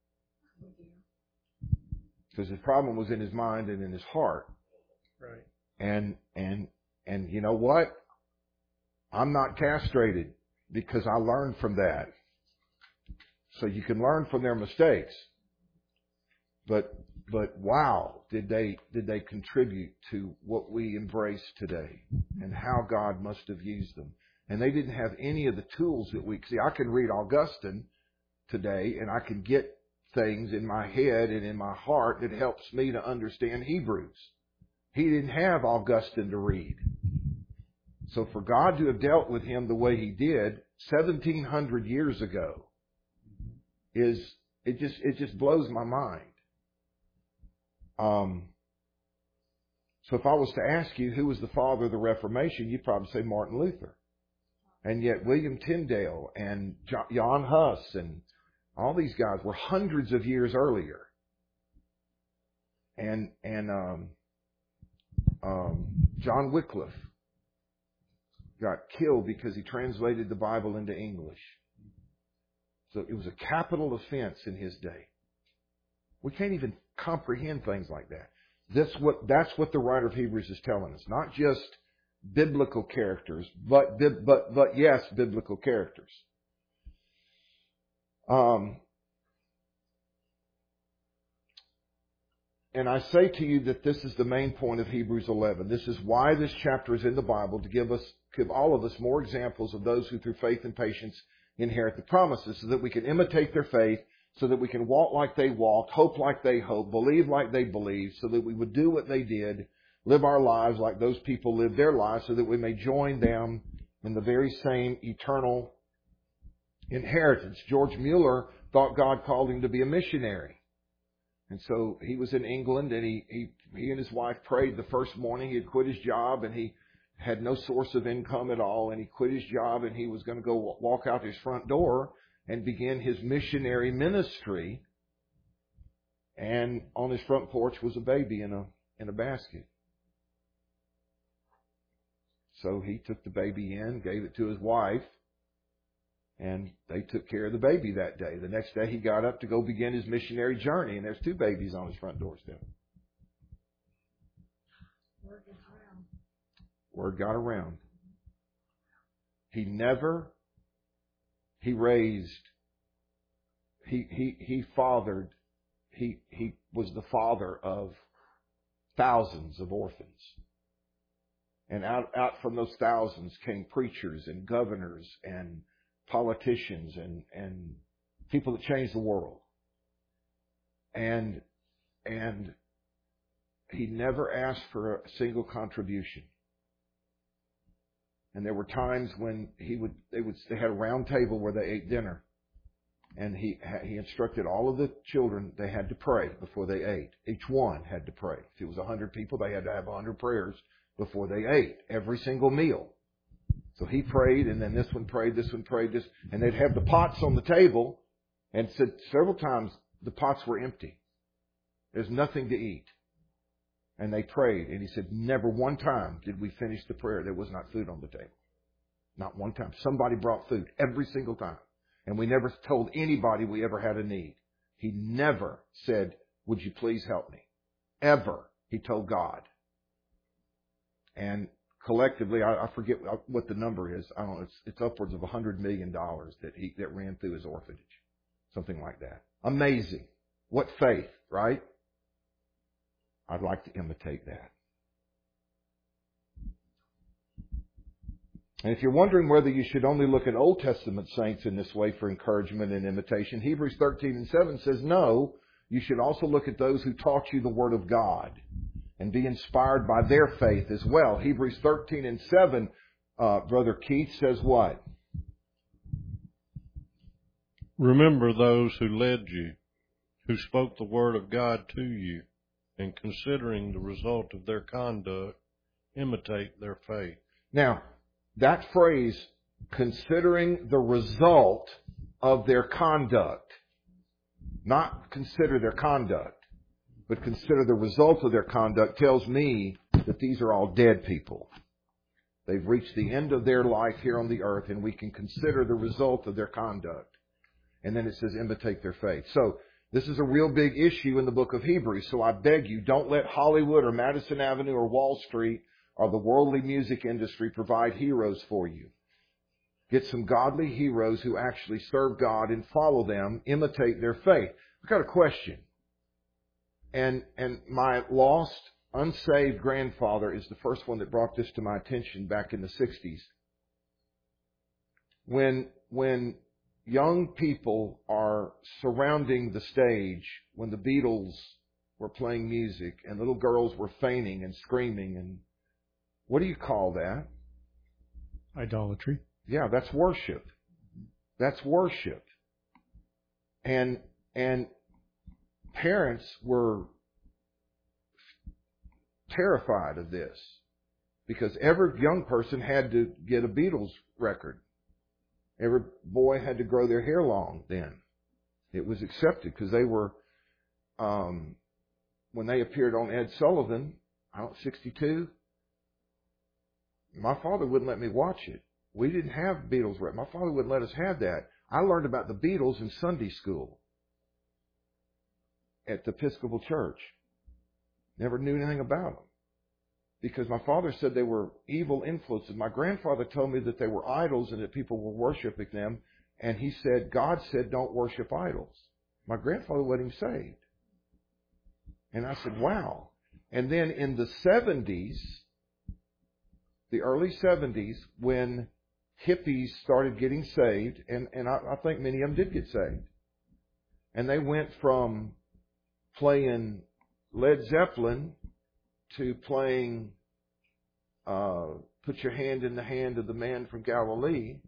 Because his problem was in his mind and in his heart. Right. And, and, and you know what? I'm not castrated because I learned from that. So you can learn from their mistakes. But, but wow, did they, did they contribute to what we embrace today and how God must have used them. And they didn't have any of the tools that we, see, I can read Augustine today and I can get things in my head and in my heart that helps me to understand Hebrews. He didn't have Augustine to read. So for God to have dealt with him the way he did seventeen hundred years ago is, it just, it just blows my mind. Um, so if I was to ask you who was the father of the Reformation, you'd probably say Martin Luther. And yet William Tyndale and Jan Hus and all these guys were hundreds of years earlier. And, and, um, um, John Wycliffe got killed because he translated the Bible into English. So it was a capital offense in his day. We can't even comprehend things like that. That's what, that's what the writer of Hebrews is telling us. Not just biblical characters, but, but, but yes, biblical characters. Um, and I say to you that this is the main point of Hebrews eleven. This is why this chapter is in the Bible, to give us, give all of us more examples of those who through faith and patience inherit the promises, so that we can imitate their faith, so that we can walk like they walked, hope like they hoped, believe like they believed, so that we would do what they did, live our lives like those people lived their lives, so that we may join them in the very same eternal inheritance. George Mueller thought God called him to be a missionary. And so he was in England, and he, he, he and his wife prayed the first morning. He had quit his job, and he had no source of income at all, and he quit his job, and he was going to go walk out his front door and began his missionary ministry. And on his front porch was a baby in a in a basket. So he took the baby in, gave it to his wife, and they took care of the baby that day. The next day he got up to go begin his missionary journey, and there's two babies on his front doorstep. Word gets around. Word got around. He never, he raised, he he he fathered, he he was the father of thousands of orphans. And out, out from those thousands came preachers and governors and politicians and, and people that changed the world. And, and he never asked for a single contribution. And there were times when he would, they would, they had a round table where they ate dinner. And he, he instructed all of the children they had to pray before they ate. Each one had to pray. If it was a hundred people, they had to have a hundred prayers before they ate, every single meal. So he prayed, and then this one prayed, this one prayed, this, and they'd have the pots on the table, and said several times the pots were empty. There's nothing to eat. And they prayed, and he said, never one time did we finish the prayer. There was not food on the table. Not one time. Somebody brought food every single time. And we never told anybody we ever had a need. He never said, would you please help me? Ever. He told God. And collectively, I, I forget what the number is. I don't know. It's, it's upwards of a hundred million dollars that he that ran through his orphanage, something like that. Amazing. What faith, right? I'd like to imitate that. And if you're wondering whether you should only look at Old Testament saints in this way for encouragement and imitation, Hebrews thirteen and seven says no. You should also look at those who taught you the Word of God, and be inspired by their faith as well. Hebrews thirteen and seven, uh, Brother Keith says what? Remember those who led you, who spoke the word of God to you, and considering the result of their conduct, imitate their faith. Now, that phrase, considering the result of their conduct, not consider their conduct, but consider the result of their conduct, tells me that these are all dead people. They've reached the end of their life here on the earth, and we can consider the result of their conduct. And then it says, imitate their faith. So, this is a real big issue in the book of Hebrews. So I beg you, don't let Hollywood or Madison Avenue or Wall Street or the worldly music industry provide heroes for you. Get some godly heroes who actually serve God and follow them, imitate their faith. I've got a question. And and my lost, unsaved grandfather is the first one that brought this to my attention back in the sixties. When when young people are surrounding the stage, when the Beatles were playing music and little girls were fainting and screaming, and what do you call that? Idolatry. Yeah, that's worship. That's worship. And and parents were terrified of this because every young person had to get a Beatles record. Every boy had to grow their hair long then. It was accepted because they were, um, when they appeared on Ed Sullivan, I don't know, sixty-two, my father wouldn't let me watch it. We didn't have Beatles record. My father wouldn't let us have that. I learned about the Beatles in Sunday school at the Episcopal Church. Never knew anything about them because my father said they were evil influences. My grandfather told me that they were idols and that people were worshiping them. And he said, God said, don't worship idols. My grandfather let him saved. And I said, wow. And then in the seventies, the early seventies, when hippies started getting saved, and, and I, I think many of them did get saved. And they went from playing Led Zeppelin to playing uh, Put Your Hand in the Hand of the Man from Galilee.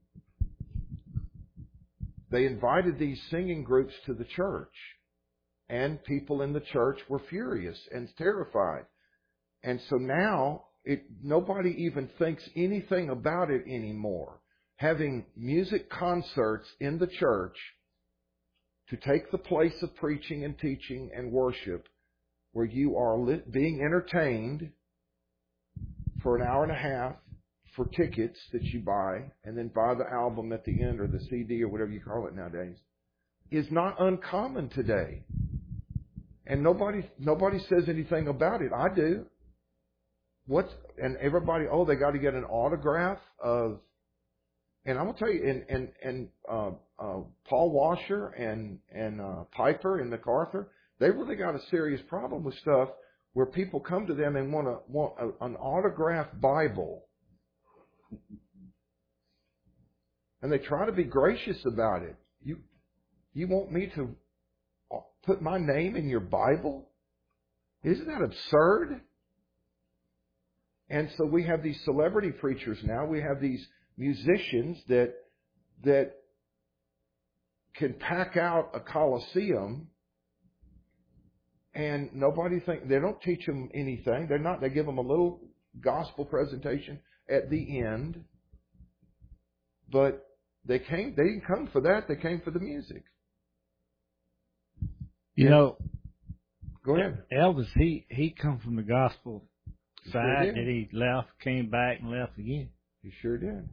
They invited these singing groups to the church. And people in the church were furious and terrified. And so now, it, nobody even thinks anything about it anymore. having music concerts in the church to take the place of preaching and teaching and worship, where you are li- being entertained for an hour and a half for tickets that you buy, and then buy the album at the end, or the C D, or whatever you call it nowadays, is not uncommon today. And nobody nobody says anything about it. I do. What's and everybody? Oh, they got to get an autograph of. And I'm gonna tell you, and and and uh, uh, Paul Washer and and uh, Piper and MacArthur, they really got a serious problem with stuff where people come to them and want to want a, an autographed Bible, and they try to be gracious about it. You you want me to put my name in your Bible? Isn't that absurd? And so we have these celebrity preachers now. We have these musicians that that can pack out a coliseum, and nobody think they don't teach them anything. They're not. They give them a little gospel presentation at the end, but they came. They didn't come for that. They came for the music. You and, know, go ahead. Elvis, he he come from the gospel He side, sure did. and he left, came back, and left again. He sure did.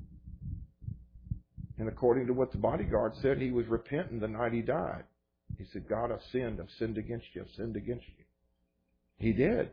And according to what the bodyguard said, he was repentant the night he died. He said, God, I've sinned. I've sinned against you. I've sinned against you. He did.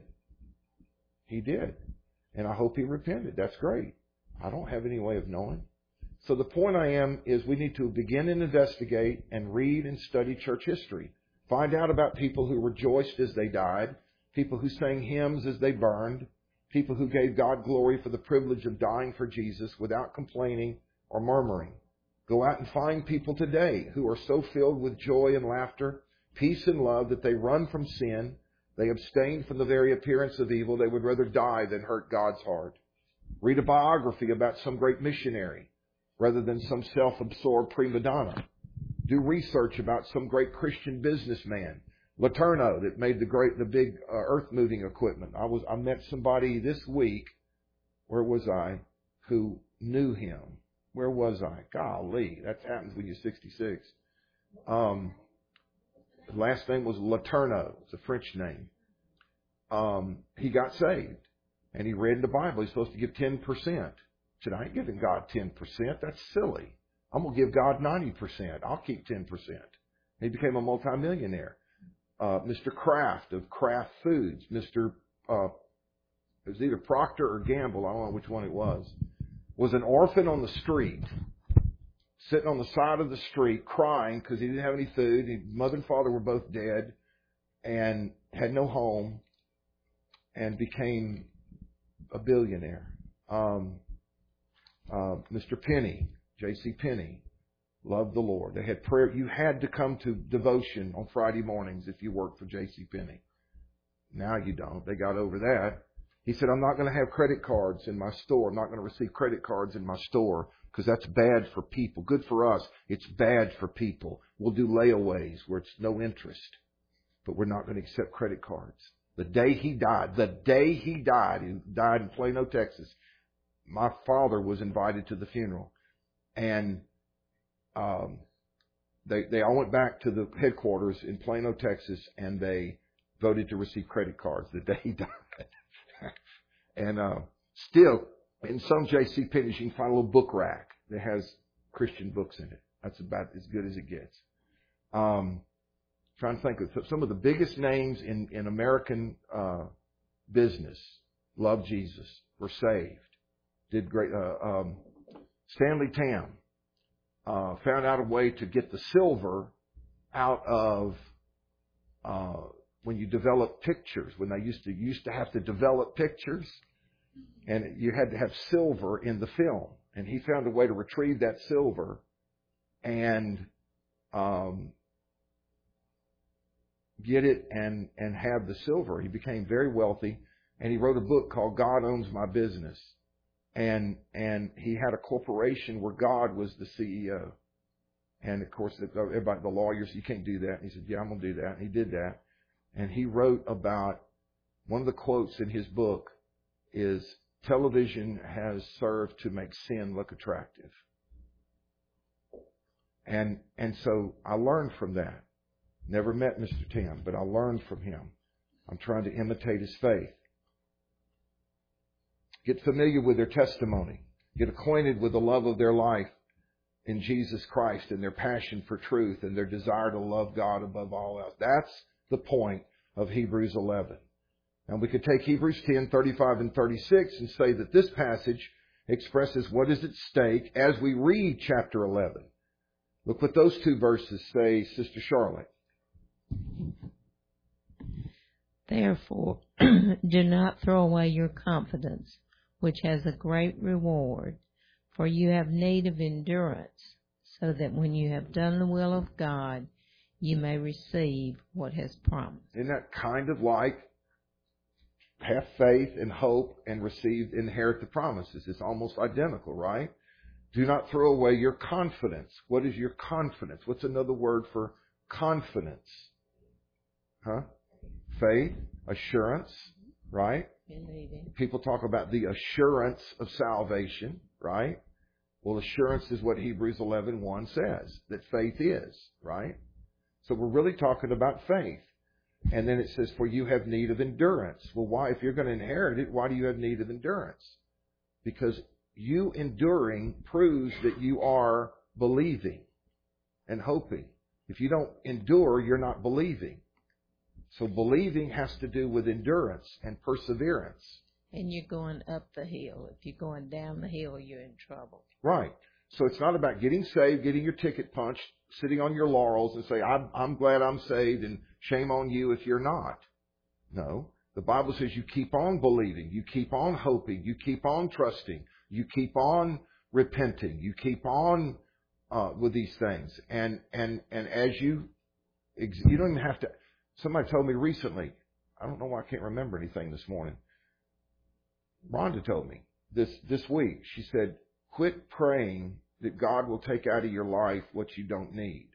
He did. And I hope he repented. That's great. I don't have any way of knowing. So the point I am is we need to begin and investigate and read and study church history. Find out about people who rejoiced as they died, people who sang hymns as they burned, people who gave God glory for the privilege of dying for Jesus without complaining or murmuring. Go out and find people today who are so filled with joy and laughter, peace and love that they run from sin. They abstain from the very appearance of evil. They would rather die than hurt God's heart. Read a biography about some great missionary rather than some self-absorbed prima donna. Do research about some great Christian businessman, Laterno, that made the great, the big uh, earth-moving equipment. I was, I met somebody this week. Where was I? Who knew him? Where was I? Golly, that happens when you're sixty-six. Um, his last name was Laterno. It's a French name. Um, he got saved, and he read in the Bible he's supposed to give ten percent. He said, I ain't giving God ten percent. That's silly. I'm going to give God ninety percent. I'll keep ten percent. He became a multimillionaire. Uh, Mister Kraft of Kraft Foods. Mister Uh, it was either Procter or Gamble. I don't know which one it was. Was an orphan on the street, sitting on the side of the street crying because he didn't have any food. His mother and father were both dead and had no home, and became a billionaire. Um, uh, Mister Penny, J C Penney, loved the Lord. They had prayer. You had to come to devotion on Friday mornings if you worked for J C Penney. Now you don't. They got over that. He said, I'm not going to have credit cards in my store. I'm not going to receive credit cards in my store because that's bad for people. Good for us. It's bad for people. We'll do layaways where it's no interest, but we're not going to accept credit cards. The day he died, the day he died, he died in Plano, Texas, my father was invited to the funeral. And um, they, they all went back to the headquarters in Plano, Texas, and they voted to receive credit cards the day he died. And uh, still, in some J C Penney's, you can find a little book rack that has Christian books in it. That's about as good as it gets. Um, trying to think of some of the biggest names in, in American uh, business. Loved Jesus, were saved, did great. Uh, um, Stanley Tam uh, found out a way to get the silver out of uh, when you develop pictures. When they used to used to have to develop pictures, and you had to have silver in the film, and he found a way to retrieve that silver and um, get it and and have the silver. He became very wealthy, and he wrote a book called God Owns My Business. And and he had a corporation where God was the C E O. And of course, everybody, the lawyers, you can't do that. And he said, yeah, I'm going to do that. And he did that. And he wrote about, one of the quotes in his book is, television has served to make sin look attractive. And, and so I learned from that. Never met Mister Tim, but I learned from him. I'm trying to imitate his faith. Get familiar with their testimony. Get acquainted with the love of their life in Jesus Christ and their passion for truth and their desire to love God above all else. That's the point of Hebrews eleven. And we could take Hebrews ten, thirty-five and thirty-six and say that this passage expresses what is at stake as we read chapter eleven. Look what those two verses say, Sister Charlotte. Therefore, do not throw away your confidence, which has a great reward, for you have need of endurance, so that when you have done the will of God, you may receive what has promised. Isn't that kind of like have faith and hope and receive, inherit the promises? It's almost identical, right? Do not throw away your confidence. What is your confidence? What's another word for confidence? Huh? Faith, assurance, right? Believing. People talk about the assurance of salvation, right? Well, assurance is what Hebrews eleven one says, that faith is, right? So we're really talking about faith. And then it says, for you have need of endurance. Well, why? If you're going to inherit it, why do you have need of endurance? Because you enduring proves that you are believing and hoping. If you don't endure, you're not believing. So believing has to do with endurance and perseverance. And you're going up the hill. If you're going down the hill, you're in trouble. Right. So it's not about getting saved, getting your ticket punched, sitting on your laurels and say, I'm, I'm glad I'm saved and shame on you if you're not. No. The Bible says you keep on believing, you keep on hoping, you keep on trusting, you keep on repenting, you keep on uh, with these things. And, and, and as you, you don't even have to, somebody told me recently, I don't know why I can't remember anything this morning. Rhonda told me this, this week, she said, quit praying that God will take out of your life what you don't need.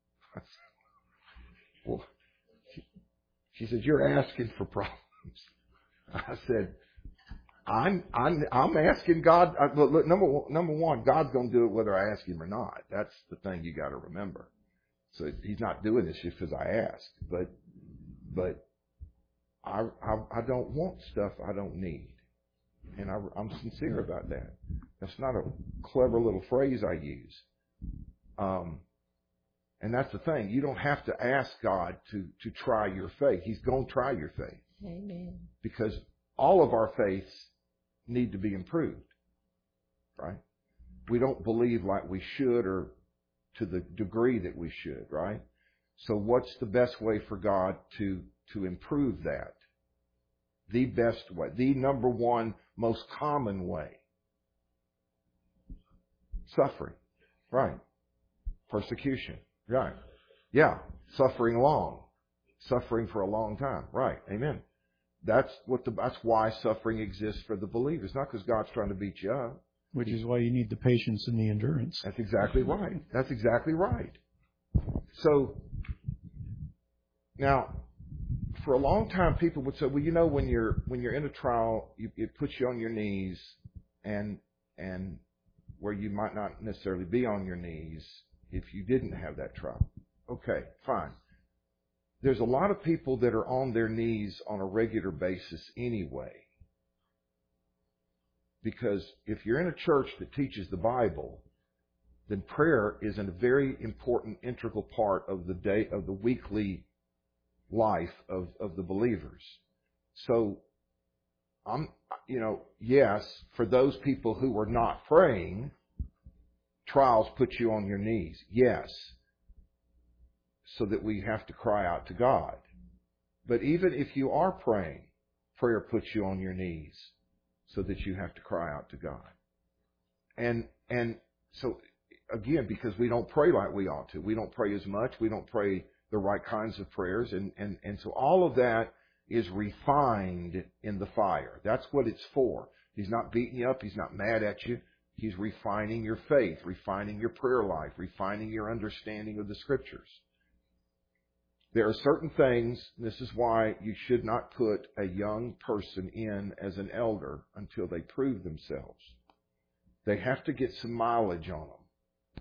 Well, she, she said, you're asking for problems. I said, I'm, I'm, I'm asking God, I, look, number one, number one, God's going to do it whether I ask him or not. That's the thing you got to remember. So he's not doing this just because I asked, but, but I, I, I don't want stuff I don't need. And I, I'm sincere about that. That's not a clever little phrase I use. Um, and that's the thing. You don't have to ask God to, to try your faith. He's going to try your faith. Amen. Because all of our faiths need to be improved. Right? We don't believe like we should or to the degree that we should, right? So what's the best way for God to, to improve that? The best way, the number one most common way. Suffering. Right. Persecution. Right. Yeah. Suffering long. Suffering for a long time. Right. Amen. That's what the, that's why suffering exists for the believers. Not because God's trying to beat you up. Which is why you need the patience and the endurance. That's exactly right. That's exactly right. So, now, for a long time, people would say, well, you know, when you're, when you're in a trial, you, it puts you on your knees and, and where you might not necessarily be on your knees if you didn't have that trial. Okay, fine. There's a lot of people that are on their knees on a regular basis anyway. Because if you're in a church that teaches the Bible, then prayer is a very important, integral part of the day, of the weekly life of, of the believers. So, I'm, you know, yes, for those people who are not praying, trials put you on your knees. Yes. So that we have to cry out to God. But even if you are praying, prayer puts you on your knees so that you have to cry out to God. And, and so again, because we don't pray like we ought to. We don't pray as much. We don't pray the right kinds of prayers. And, and, and so all of that is refined in the fire. That's what it's for. He's not beating you up. He's not mad at you. He's refining your faith, refining your prayer life, refining your understanding of the Scriptures. There are certain things, this is why you should not put a young person in as an elder until they prove themselves. They have to get some mileage on them.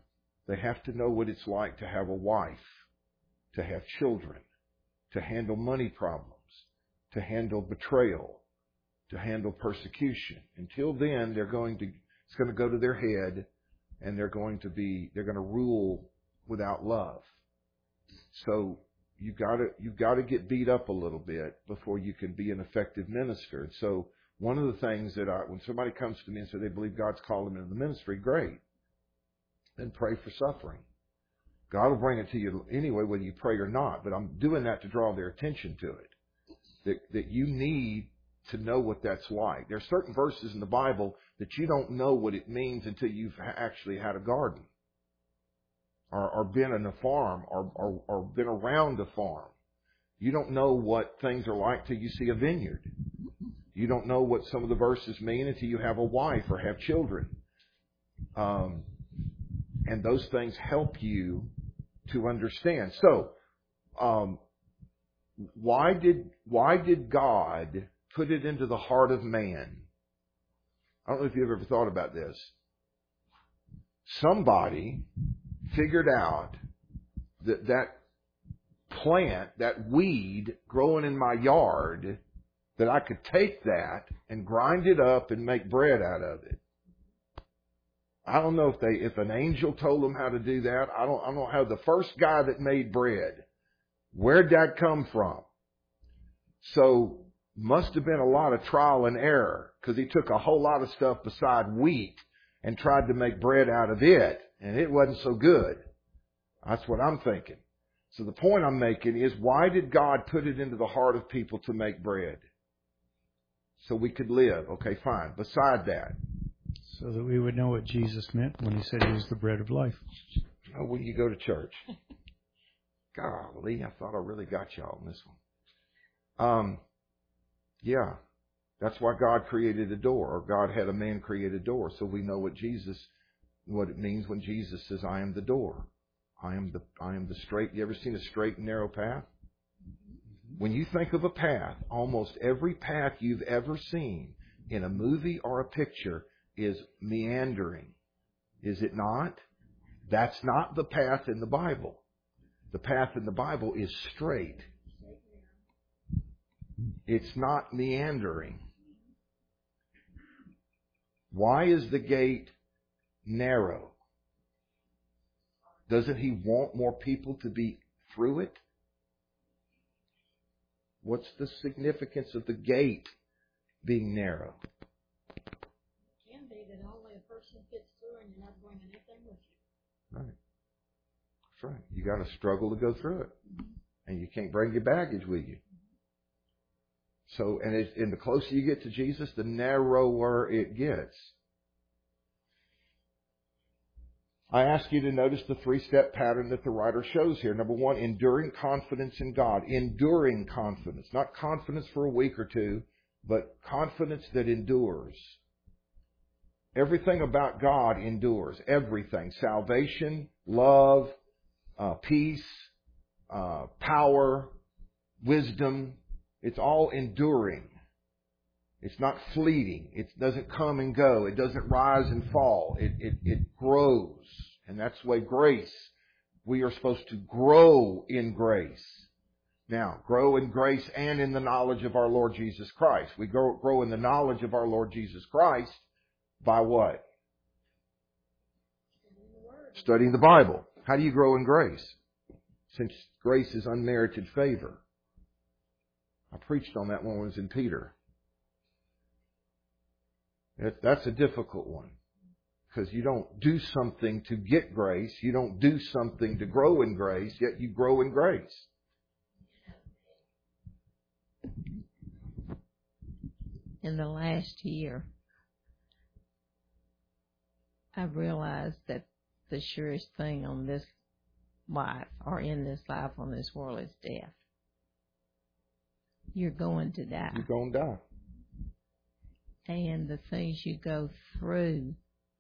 They have to know what it's like to have a wife, to have children, to handle money problems, to handle betrayal, to handle persecution. Until then, they're going to, it's going to go to their head, and they're going to be, they're going to rule without love. So you gotta, you gotta get beat up a little bit before you can be an effective minister. And so one of the things that I, when somebody comes to me and says they believe God's called them into the ministry, great. Then pray for suffering. God will bring it to you anyway, whether you pray or not. But I'm doing that to draw their attention to it. That, that you need to know what that's like. There are certain verses in the Bible that you don't know what it means until you've actually had a garden. Or, or been in a farm, or, or, or been around a farm. You don't know what things are like till you see a vineyard. You don't know what some of the verses mean until you have a wife or have children. Um, and those things help you to understand. So, um, why did why did God put it into the heart of man? I don't know if you've ever thought about this. Somebody figured out that that plant, that weed growing in my yard, that I could take that and grind it up and make bread out of it. I don't know if they, if an angel told them how to do that. I don't, I don't know how the first guy that made bread, where'd that come from? So must have been a lot of trial and error, because he took a whole lot of stuff beside wheat and tried to make bread out of it, and it wasn't so good. That's what I'm thinking. So the point I'm making is, why did God put it into the heart of people to make bread? So we could live. Okay, fine. Beside that. So that we would know what Jesus meant when he said he was the bread of life. Oh, when you go to church. Golly, I thought I really got y'all on this one. Um, yeah. That's why God created a door, or God had a man create a door, so we know what Jesus, what it means when Jesus says, I am the door. I am the, I am the straight. You ever seen a straight and narrow path? When you think of a path, almost every path you've ever seen in a movie or a picture is meandering. Is it not? That's not the path in the Bible. The path in the Bible is straight. It's not meandering. Why is the gate narrow? Doesn't he want more people to be through it? What's the significance of the gate being narrow? It can be that only a person gets through and you're not bringing anything with you. Right. That's right. You got to struggle to go through it. And you can't bring your baggage with you. So, and, it's, and the closer you get to Jesus, the narrower it gets. I ask you to notice the three-step pattern that the writer shows here. Number one, enduring confidence in God. Enduring confidence. Not confidence for a week or two, but confidence that endures. Everything about God endures. Everything. Salvation, love, uh, peace, uh, power, wisdom. It's all enduring. It's not fleeting. It doesn't come and go. It doesn't rise and fall. It, it, it grows. And that's the way grace, we are supposed to grow in grace. Now, grow in grace and in the knowledge of our Lord Jesus Christ. We grow, grow in the knowledge of our Lord Jesus Christ by what? Studying the Bible. How do you grow in grace? Since grace is unmerited favor. I preached on that one when I was in Peter. That's a difficult one. Because you don't do something to get grace. You don't do something to grow in grace, yet you grow in grace. In the last year, I've realized that the surest thing on this life, or in this life on this world, is death. You're going to die. You're going to die. And the things you go through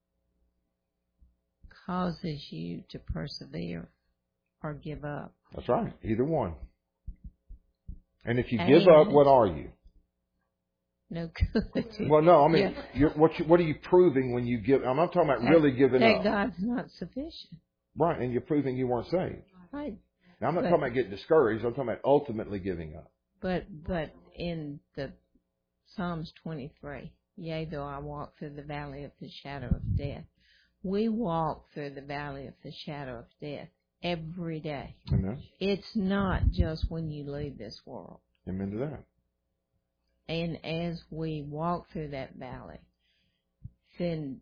causes you to persevere or give up. That's right. Either one. And if you And give up, what are you? No good. Well, no, I mean, Yeah. you're, what, you, what are you proving when you give? I'm not talking about that, really giving that up. God's not sufficient. Right, and you're proving you weren't saved. Right. Now, I'm not But- talking about getting discouraged. I'm talking about ultimately giving up. But but in the Psalms twenty-three, yea, though I walk through the valley of the shadow of death, we walk through the valley of the shadow of death every day. Amen. It's not just when you leave this world. Amen to that. And as we walk through that valley, then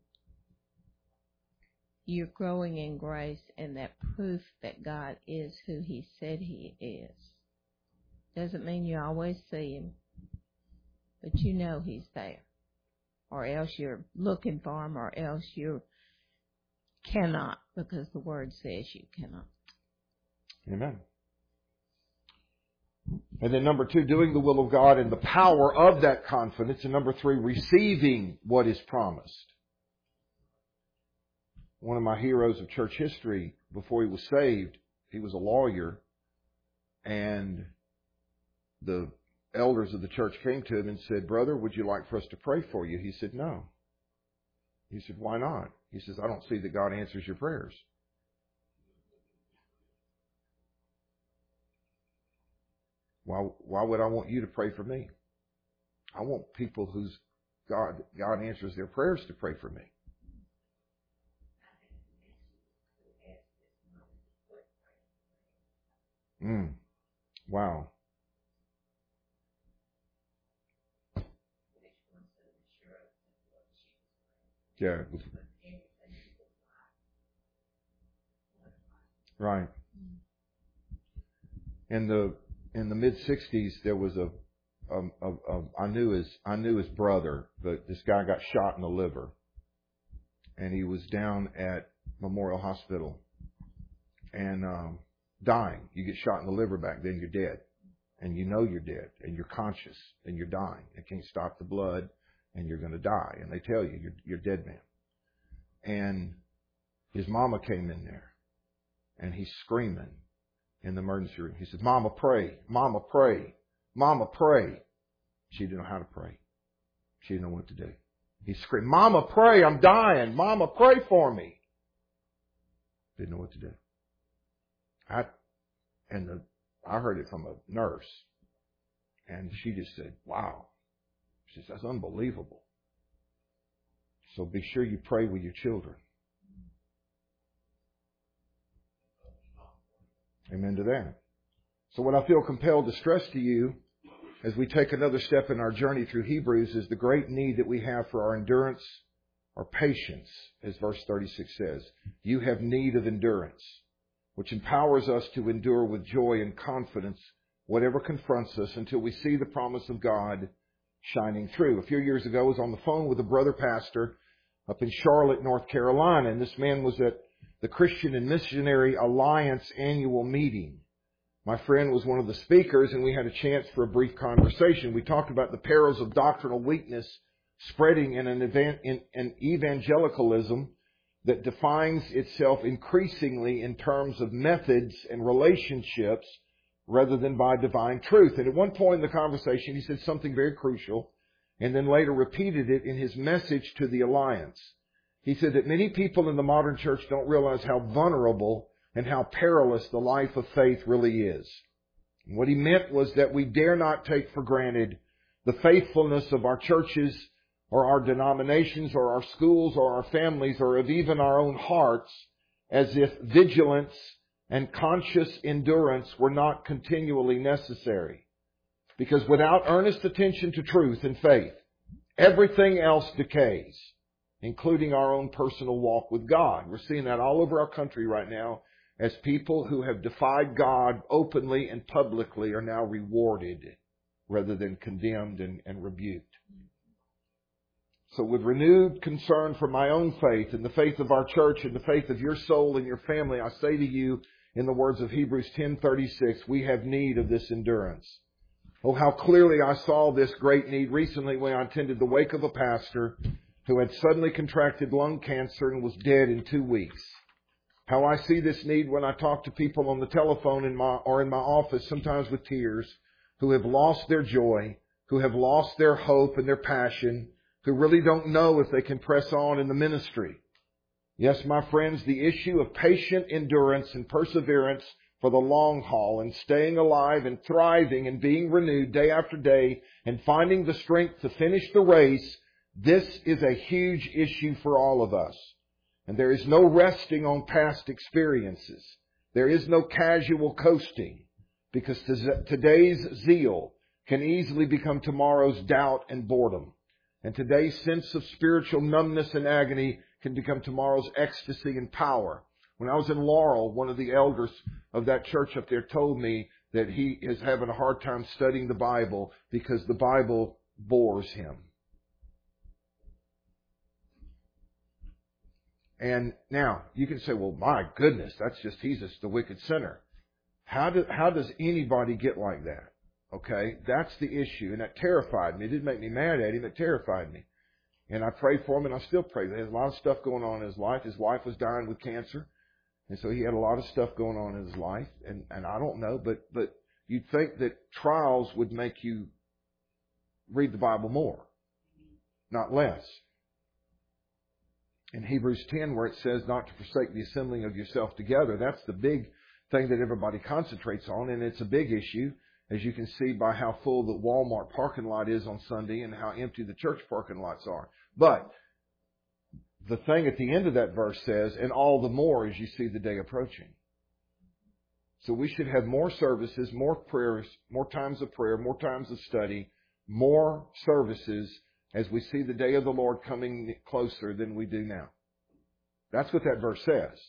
you're growing in grace and that proof that God is who He said He is. Doesn't mean you always see Him, but you know He's there. Or else you're looking for Him, or else you cannot, because the Word says you cannot. Amen. And then number two, doing the will of God and the power of that confidence. And number three, receiving what is promised. One of my heroes of church history, before he was saved, he was a lawyer, and the elders of the church came to him and said, "Brother, would you like for us to pray for you?" He said, "No." He said, "Why not?" He says, "I don't see that God answers your prayers." Why, why would I want you to pray for me? I want people whose God, God answers their prayers to pray for me. Mm. Wow. Yeah. Right. In the in the mid sixties, there was a, a, a, a I knew his I knew his brother, but this guy got shot in the liver, and he was down at Memorial Hospital, and um, dying. You get shot in the liver back then, you're dead, and you know you're dead, and you're conscious, and you're dying. It can't stop the blood, and you're going to die. And they tell you you're you're dead man. And his mama came in there, and he's screaming in the emergency room. He said, "Mama, pray. Mama, pray. Mama, pray." She didn't know how to pray. She didn't know what to do. He screamed, "Mama, pray. I'm dying. Mama, pray for me." Didn't know what to do. I, and the, I heard it from a nurse, and she just said, "Wow." She says, "That's unbelievable." So be sure you pray with your children. Amen to that. So what I feel compelled to stress to you as we take another step in our journey through Hebrews is the great need that we have for our endurance, our patience, as verse thirty-six says. You have need of endurance, which empowers us to endure with joy and confidence whatever confronts us until we see the promise of God shining through. A few years ago, I was on the phone with a brother pastor up in Charlotte, North Carolina, and this man was at the Christian and Missionary Alliance annual meeting. My friend was one of the speakers, and we had a chance for a brief conversation. We talked about the perils of doctrinal weakness spreading in an, event, in an evangelicalism that defines itself increasingly in terms of methods and relationships rather than by divine truth. And at one point in the conversation, he said something very crucial, and then later repeated it in his message to the Alliance. He said that many people in the modern church don't realize how vulnerable and how perilous the life of faith really is. And what he meant was that we dare not take for granted the faithfulness of our churches or our denominations or our schools or our families or of even our own hearts as if vigilance and conscious endurance were not continually necessary. Because without earnest attention to truth and faith, everything else decays, including our own personal walk with God. We're seeing that all over our country right now as people who have defied God openly and publicly are now rewarded rather than condemned and, and rebuked. So with renewed concern for my own faith and the faith of our church and the faith of your soul and your family, I say to you in the words of Hebrews ten thirty-six, we have need of this endurance. Oh, how clearly I saw this great need recently when I attended the wake of a pastor who had suddenly contracted lung cancer and was dead in two weeks. How I see this need when I talk to people on the telephone in my, or in my office, sometimes with tears, who have lost their joy, who have lost their hope and their passion, who really don't know if they can press on in the ministry. Yes, my friends, the issue of patient endurance and perseverance for the long haul and staying alive and thriving and being renewed day after day and finding the strength to finish the race, this is a huge issue for all of us. And there is no resting on past experiences. There is no casual coasting, because today's zeal can easily become tomorrow's doubt and boredom. And today's sense of spiritual numbness and agony can become tomorrow's ecstasy and power. When I was in Laurel, one of the elders of that church up there told me that he is having a hard time studying the Bible because the Bible bores him. And now, you can say, well, my goodness, that's just, he's just the wicked sinner. How do, how does anybody get like that? Okay, that's the issue. And that terrified me. It didn't make me mad at him, it terrified me. And I prayed for him, and I still pray. There's a lot of stuff going on in his life. His wife was dying with cancer. And so he had a lot of stuff going on in his life. And, and I don't know, but, but you'd think that trials would make you read the Bible more, not less. In Hebrews ten, where it says not to forsake the assembling of yourself together, that's the big thing that everybody concentrates on, and it's a big issue, as you can see by how full the Walmart parking lot is on Sunday and how empty the church parking lots are. But the thing at the end of that verse says, and all the more as you see the day approaching. So we should have more services, more prayers, more times of prayer, more times of study, more services as we see the day of the Lord coming closer than we do now. That's what that verse says.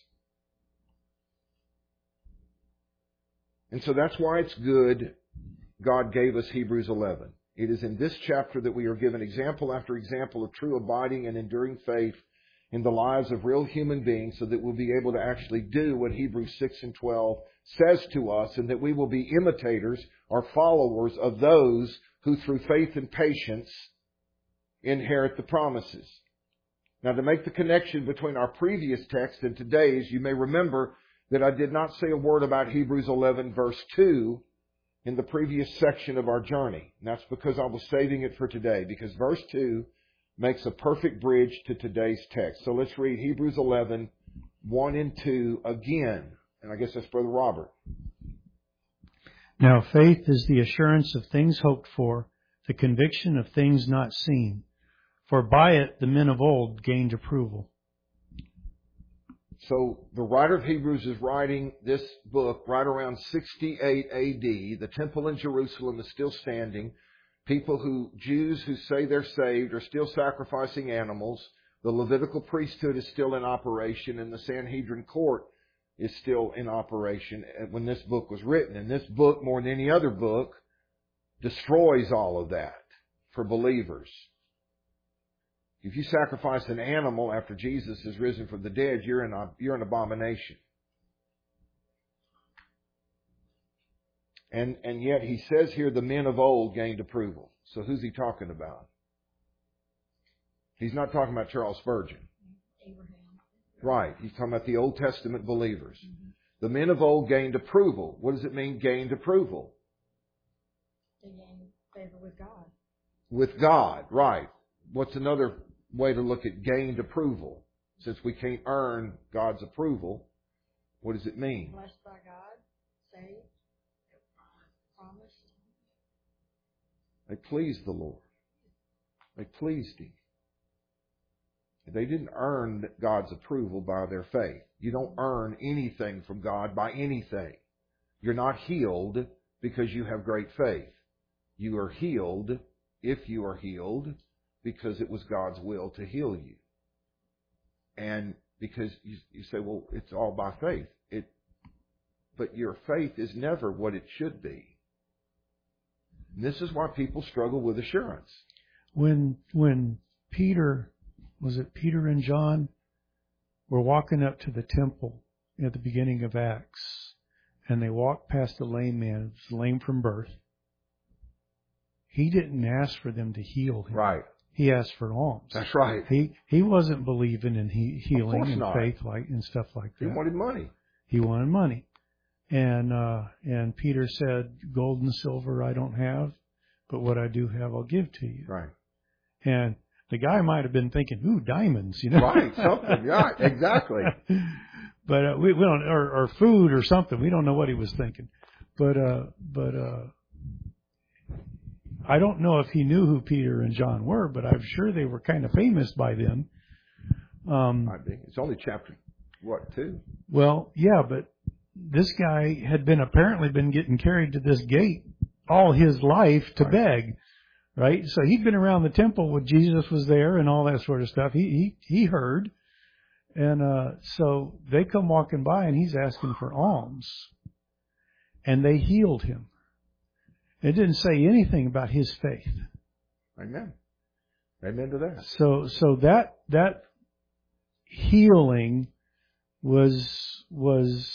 And so that's why it's good God gave us Hebrews eleven. It is in this chapter that we are given example after example of true abiding and enduring faith in the lives of real human beings, so that we'll be able to actually do what Hebrews six and twelve says to us, and that we will be imitators or followers of those who through faith and patience inherit the promises. Now, to make the connection between our previous text and today's, you may remember that I did not say a word about Hebrews eleven verse two in the previous section of our journey. And that's because I was saving it for today, because verse two makes a perfect bridge to today's text. So let's read Hebrews eleven, one and two again. And I guess that's Brother Robert. Now faith is the assurance of things hoped for, the conviction of things not seen. For by it the men of old gained approval. So the writer of Hebrews is writing this book right around sixty-eight A D. The temple in Jerusalem is still standing. People who, Jews who say they're saved, are still sacrificing animals. The Levitical priesthood is still in operation, and the Sanhedrin court is still in operation when this book was written. And this book, more than any other book, destroys all of that for believers. If you sacrifice an animal after Jesus is risen from the dead, you're an, you're an abomination. And, and yet he says here the men of old gained approval. So who's he talking about? He's not talking about Charles Spurgeon. Abraham. Right. He's talking about the Old Testament believers. Mm-hmm. The men of old gained approval. What does it mean, gained approval? They gained favor with God. With God, right. What's another way to look at gained approval? Since we can't earn God's approval, what does it mean? Blessed by God, saved, promised. They pleased the Lord. They pleased Him. They didn't earn God's approval by their faith. You don't earn anything from God by anything. You're not healed because you have great faith. You are healed, if you are healed, because it was God's will to heal you. And because you, you say, well, it's all by faith. It, but your faith is never what it should be. And this is why people struggle with assurance. When, when Peter, was it Peter and John, were walking up to the temple at the beginning of Acts, and they walked past a lame man, who was lame from birth. He didn't ask for them to heal him. Right. He asked for alms. That's right. He he wasn't believing in he, healing and not. faith like and stuff like that. He wanted money. He wanted money. And uh, and Peter said, "Gold and silver I don't have, but what I do have I'll give to you." Right. And The guy might have been thinking, ooh, diamonds, you know. Right, something, yeah, exactly. But uh, we, we don't, or, or food or something. We don't know what he was thinking. But, uh, but, uh, I don't know if he knew who Peter and John were, but I'm sure they were kind of famous by then. Um, Might be. It's only chapter, what, two? Well, yeah, but this guy had been apparently been getting carried to this gate all his life to Right. beg, right? So he'd been around the temple when Jesus was there and all that sort of stuff. He he, he heard. And uh, so they come walking by and he's asking for alms. And they healed him. It didn't say anything about his faith. Amen. Amen to that. So so that that healing was was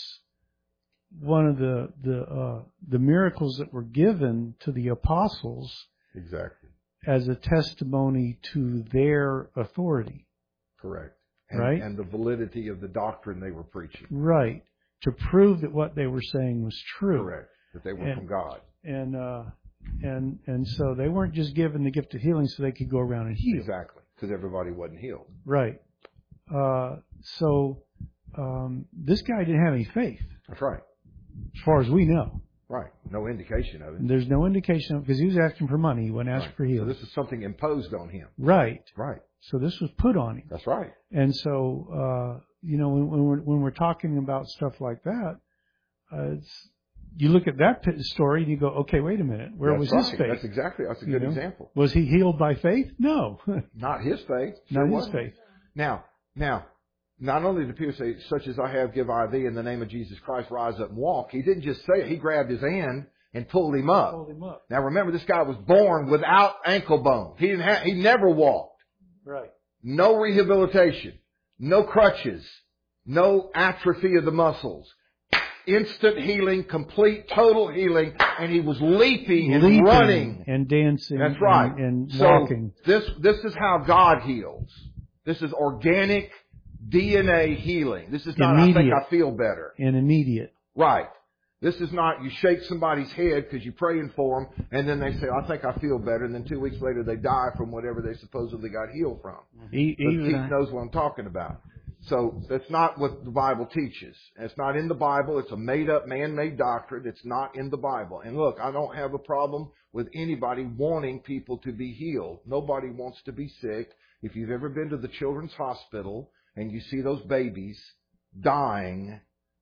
one of the the uh, the miracles that were given to the apostles Exactly. as a testimony to their authority. Correct. And, Right. and the validity of the doctrine they were preaching. Right. To prove that what they were saying was true. Correct. That they were And- from God. And uh, and and so they weren't just given the gift of healing so they could go around and heal. Exactly. Because everybody wasn't healed. Right. Uh, so um, this guy didn't have any faith, That's right. as far as we know. Right. No indication of it. And there's no indication because he was asking for money. He wasn't asking Right. for So healing. this is something imposed on him. Right. Right. So this was put on him. That's right. And so, uh, you know, when, when we're when we're talking about stuff like that, uh, it's, you look at that p- story and you go, okay, wait a minute, where That's was right. his faith? That's exactly. That's a You good know? example. Was he healed by faith? No, Not his faith. Sure not his wasn't. faith. Now, now, not only did Peter say, "Such as I have, give I thee," in the name of Jesus Christ, rise up and walk. He didn't just say it. He grabbed his hand and pulled him up. Hold him up. Now, remember, this guy was born without ankle bone. He didn't have. He never walked. Right. No rehabilitation. No crutches. No atrophy of the muscles. Instant healing, complete, total healing, and he was leaping and Leaping running. and dancing. That's right. And, and so walking. this this is how God heals. This is organic D N A healing. This is not, I think Immediate. I feel better. And immediate. Right. This is not you shake somebody's head because you're praying for them, and then they say, I think I feel better, and then two weeks later they die from whatever they supposedly got healed from. E- But even Keith I- knows what I'm talking about. So that's not what the Bible teaches. It's not in the Bible. It's a made-up, man-made doctrine. It's not in the Bible. And look, I don't have a problem with anybody wanting people to be healed. Nobody wants to be sick. If you've ever been to the children's hospital and you see those babies dying,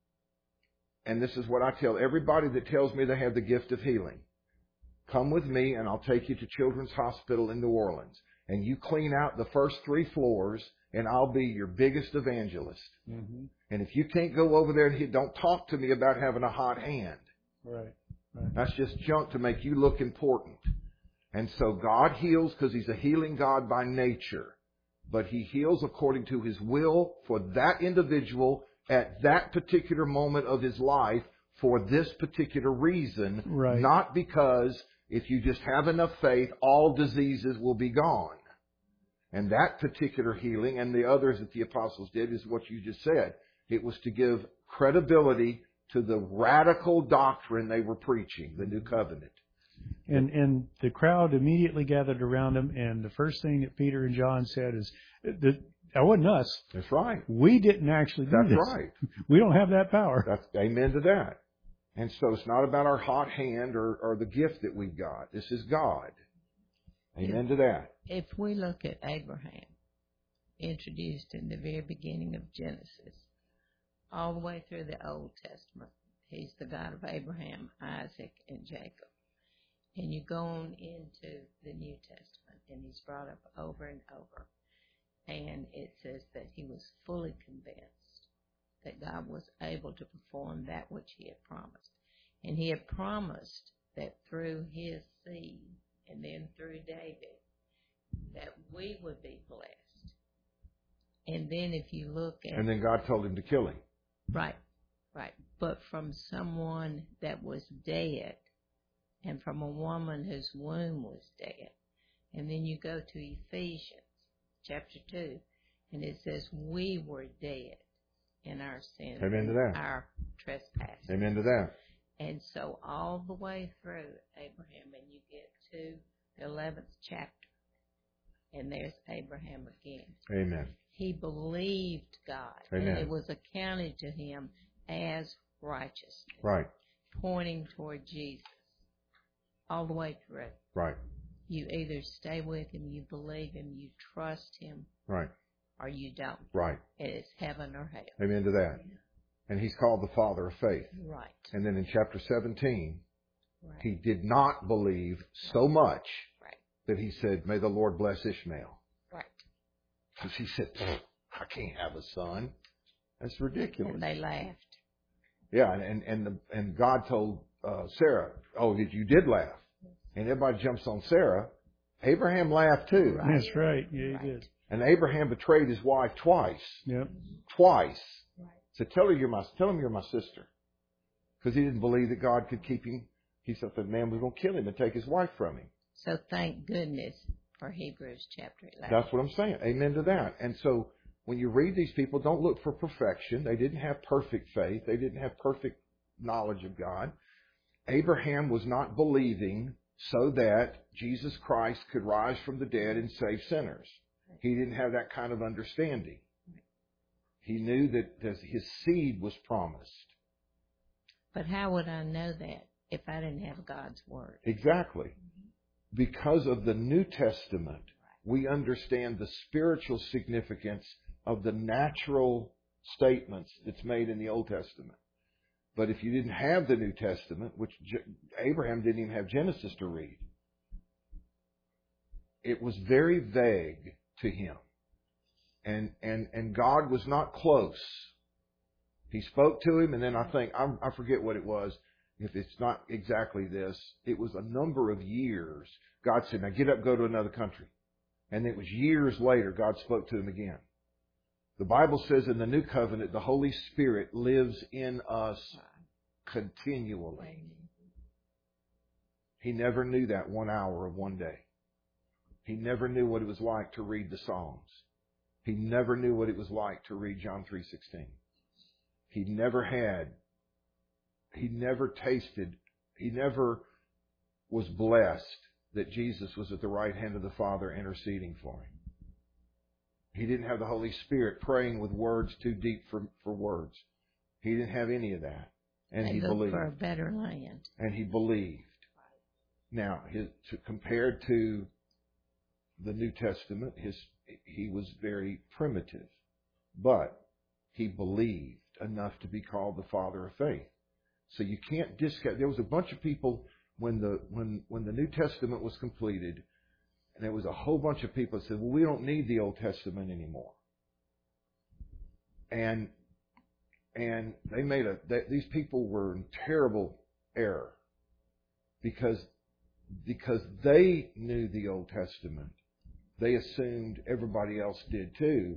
and this is what I tell everybody that tells me they have the gift of healing. Come with me and I'll take you to Children's Hospital in New Orleans. And you clean out the first three floors and I'll be your biggest evangelist. Mm-hmm. And if you can't go over there and he, don't talk to me about having a hot hand. Right. Right. That's just junk to make you look important. And so God heals because He's a healing God by nature. But He heals according to His will for that individual at that particular moment of his life for this particular reason. Right. Not because if you just have enough faith, all diseases will be gone. And that particular healing and the others that the apostles did is what you just said. It was to give credibility to the radical doctrine they were preaching, the new covenant. And and the crowd immediately gathered around him, and the first thing that Peter and John said is, that, that wasn't us. That's right. We didn't actually do That's this. right. We don't have that power. That's amen to that. And so it's not about our hot hand or, or the gift that we've got. This is God. Amen to that. If we look at Abraham, introduced in the very beginning of Genesis, all the way through the Old Testament, He's the God of Abraham, Isaac, and Jacob. And you go on into the New Testament, and He's brought up over and over. And it says that He was fully convinced that God was able to perform that which He had promised. And He had promised that through His seed, and then through David, that we would be blessed. And then if you look at... And then God told him to kill him. Right, right. But from someone that was dead, and from a woman whose womb was dead. And then you go to Ephesians chapter two, and it says, we were dead in our sins. Amen to that. Our trespasses. Amen to that. And so all the way through Abraham, and you get to the eleventh chapter, And there's Abraham again. Amen. He believed God. Amen. And it was accounted to him as righteousness. Right. Pointing toward Jesus. All the way through. Right. You either stay with him, you believe him, you trust him. Right. Or you don't. Right. It's heaven or hell. Amen to that. And he's called the Father of faith. Right. And then in chapter seventeen, right. he did not believe so much right. that he said, may the Lord bless Ishmael. Right. Because he said, I can't have a son. That's ridiculous. And they laughed. Yeah, and and and, the, and God told uh, Sarah, oh, you did laugh. And everybody jumps on Sarah. Abraham laughed too. Right. That's right. Yeah, he right. did. And Abraham betrayed his wife twice. Yep. Twice. Right. So tell her you're my, tell him you're my sister. Because he didn't believe that God could keep him. He thought that man was going to kill him and take his wife from him. So thank goodness for Hebrews chapter eleven. That's what I'm saying. Amen to that. And so when you read these people, don't look for perfection. They didn't have perfect faith. They didn't have perfect knowledge of God. Abraham was not believing so that Jesus Christ could rise from the dead and save sinners. He didn't have that kind of understanding. He knew that his seed was promised. But how would I know that if I didn't have God's Word? Exactly. Because of the New Testament, we understand the spiritual significance of the natural statements that's made in the Old Testament. But if you didn't have the New Testament, which Abraham didn't even have Genesis to read, it was very vague to him. And, and, and God was not close. He spoke to him, and then I think, I, I forget what it was. If it's not exactly this, it was a number of years. God said, now get up, go to another country. And it was years later, God spoke to him again. The Bible says in the New Covenant, the Holy Spirit lives in us continually. He never knew that one hour of one day. He never knew what it was like to read the Psalms. He never knew what it was like to read John three sixteen. He never had, he never tasted, he never was blessed that Jesus was at the right hand of the Father interceding for him. He didn't have the Holy Spirit praying with words too deep for, for words. He didn't have any of that. And they he looked believed. for a better land. And he believed. Now, his, to, compared to the New Testament, his he was very primitive. But he believed enough to be called the Father of faith. So you can't discount. There was a bunch of people when the when when the New Testament was completed, and there was a whole bunch of people that said, well, we don't need the Old Testament anymore. And and they made a they, these people were in terrible error because because they knew the Old Testament. They assumed everybody else did too.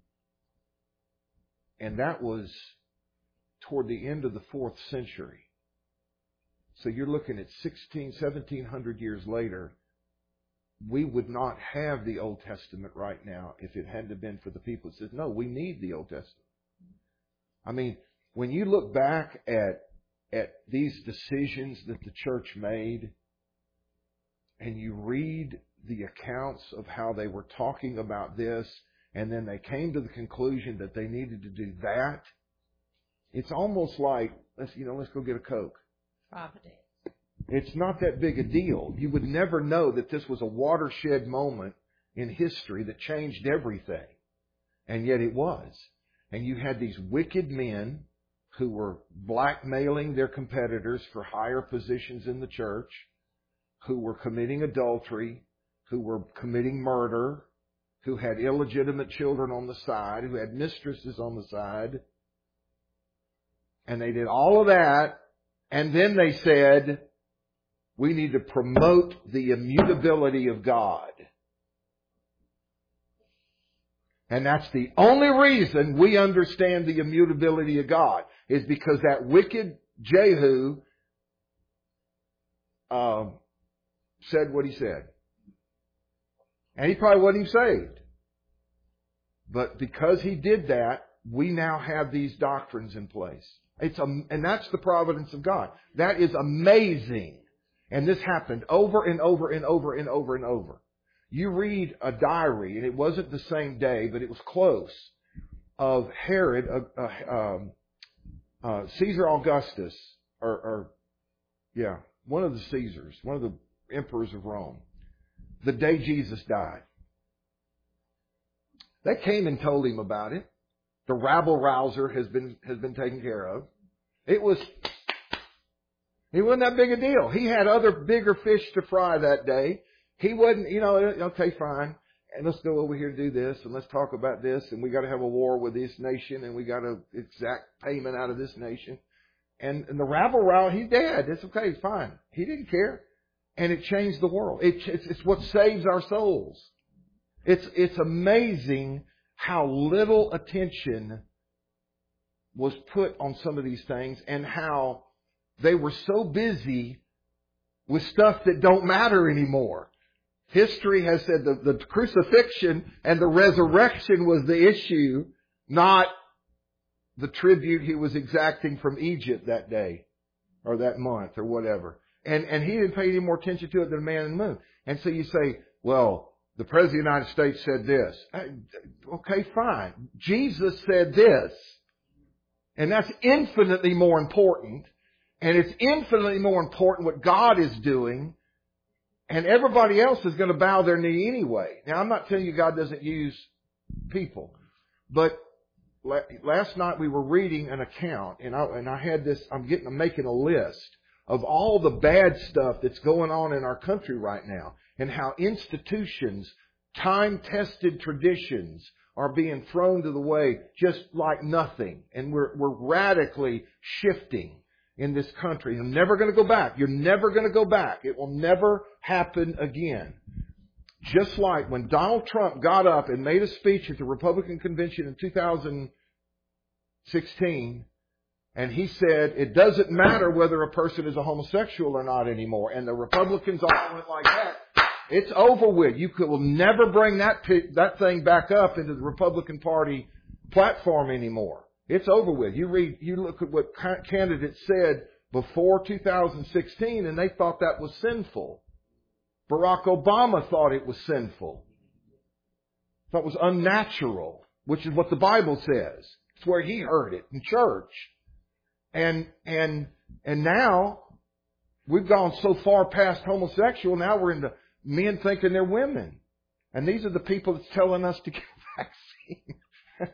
And that was toward the end of the fourth century. So you're looking at sixteen, seventeen hundred years later. We would not have the Old Testament right now if it hadn't been for the people that said, no, we need the Old Testament. I mean, when you look back at at these decisions that the church made, and you read the accounts of how they were talking about this, and then they came to the conclusion that they needed to do that, it's almost like, let's you know, let's go get a Coke. Providence. It's not that big a deal. You would never know that this was a watershed moment in history that changed everything. And yet it was. And you had these wicked men who were blackmailing their competitors for higher positions in the church, who were committing adultery, who were committing murder, who had illegitimate children on the side, who had mistresses on the side. And they did all of that. And then they said, we need to promote the immutability of God. And that's the only reason we understand the immutability of God, is because that wicked Jehu um, said what he said. And he probably wasn't even saved. But because he did that, we now have these doctrines in place. It's a, and that's the providence of God. That is amazing. And this happened over and over and over and over and over. You read a diary, and it wasn't the same day, but it was close, of Herod, uh, uh, um, uh, Caesar Augustus, or, or, yeah, one of the Caesars, one of the emperors of Rome, the day Jesus died. They came and told him about it. The rabble rouser has been, has been taken care of. It was, it wasn't that big a deal. He had other bigger fish to fry that day. He wasn't, you know, okay, fine. And let's go over here and do this, and let's talk about this, and we got to have a war with this nation, and we got to exact payment out of this nation. And, and the rabble rouse, he's dead. It's okay, it's fine. He didn't care. And it changed the world. It, it's, it's what saves our souls. It's, it's amazing how little attention was put on some of these things, and how they were so busy with stuff that don't matter anymore. History has said the, the crucifixion and the resurrection was the issue, not the tribute he was exacting from Egypt that day or that month or whatever. And, and he didn't pay any more attention to it than a man in the moon. And so you say, well, the President of the United States said this. Okay, fine. Jesus said this. And that's infinitely more important. And it's infinitely more important what God is doing. And everybody else is going to bow their knee anyway. Now, I'm not telling you God doesn't use people. But last night we were reading an account, and I, and I had this, I'm getting, I'm making a list of all the bad stuff that's going on in our country right now, and how institutions, time-tested traditions are being thrown to the way just like nothing. And we're, we're radically shifting in this country. You're never going to go back. You're never going to go back. It will never happen again. Just like when Donald Trump got up and made a speech at the Republican convention in two thousand sixteen, and he said, it doesn't matter whether a person is a homosexual or not anymore. And the Republicans all went like that. It's over with. You could, will never bring that, that thing back up into the Republican Party platform anymore. It's over with. You read, you look at what candidates said before two thousand sixteen, and they thought that was sinful. Barack Obama thought it was sinful. Thought it was unnatural, which is what the Bible says. It's where he heard it in church. And, and, and now we've gone so far past homosexual, now we're into men thinking they're women. And these are the people that's telling us to get a vaccine.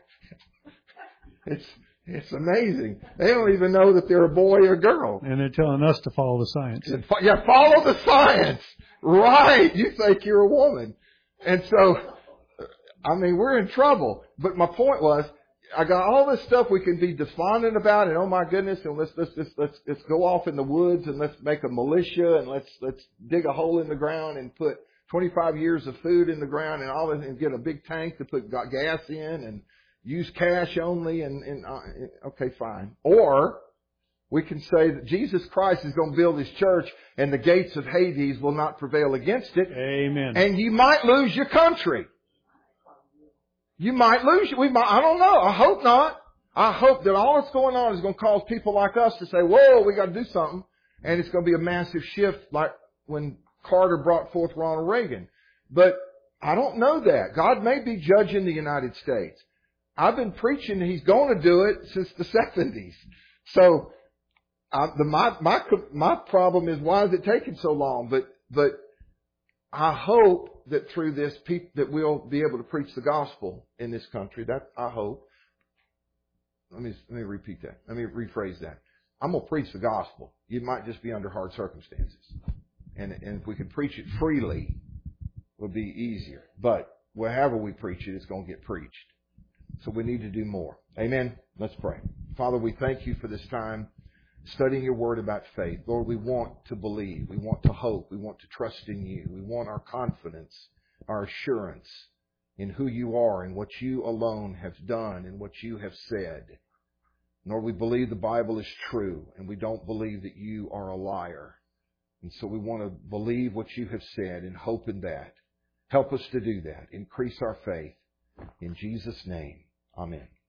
It's, it's amazing. They don't even know that they're a boy or a girl. And they're telling us to follow the science. Yeah, follow the science. Right. You think you're a woman. And so, I mean, we're in trouble. But my point was, I got all this stuff we can be despondent about, and oh my goodness, and let's let's let's let's, let's go off in the woods and let's make a militia, and let's let's dig a hole in the ground and put twenty-five years of food in the ground and all that, and get a big tank to put gas in and use cash only, and, and uh, okay, fine. Or we can say that Jesus Christ is going to build His church, and the gates of Hades will not prevail against it. Amen. And you might lose your country. You might lose. We might. I don't know. I hope not. I hope that all that's going on is going to cause people like us to say, "Whoa, we got to do something," and it's going to be a massive shift, like when Carter brought forth Ronald Reagan. But I don't know that. God may be judging the United States. I've been preaching He's going to do it since the seventies. So uh, the my my my problem is, why is it taking so long? But but I hope that through this, that we'll be able to preach the gospel in this country. That I hope. Let me let me repeat that. Let me rephrase that. I'm going to preach the gospel. You might just be under hard circumstances, and and if we could preach it freely, it would be easier. But wherever we preach it, it's going to get preached. So we need to do more. Amen. Let's pray. Father, we thank You for this time studying Your word about faith. Lord, we want to believe. We want to hope. We want to trust in You. We want our confidence, our assurance in who You are and what You alone have done and what You have said. Lord, we believe the Bible is true, and we don't believe that You are a liar. And so we want to believe what You have said and hope in that. Help us to do that. Increase our faith. In Jesus' name, amen.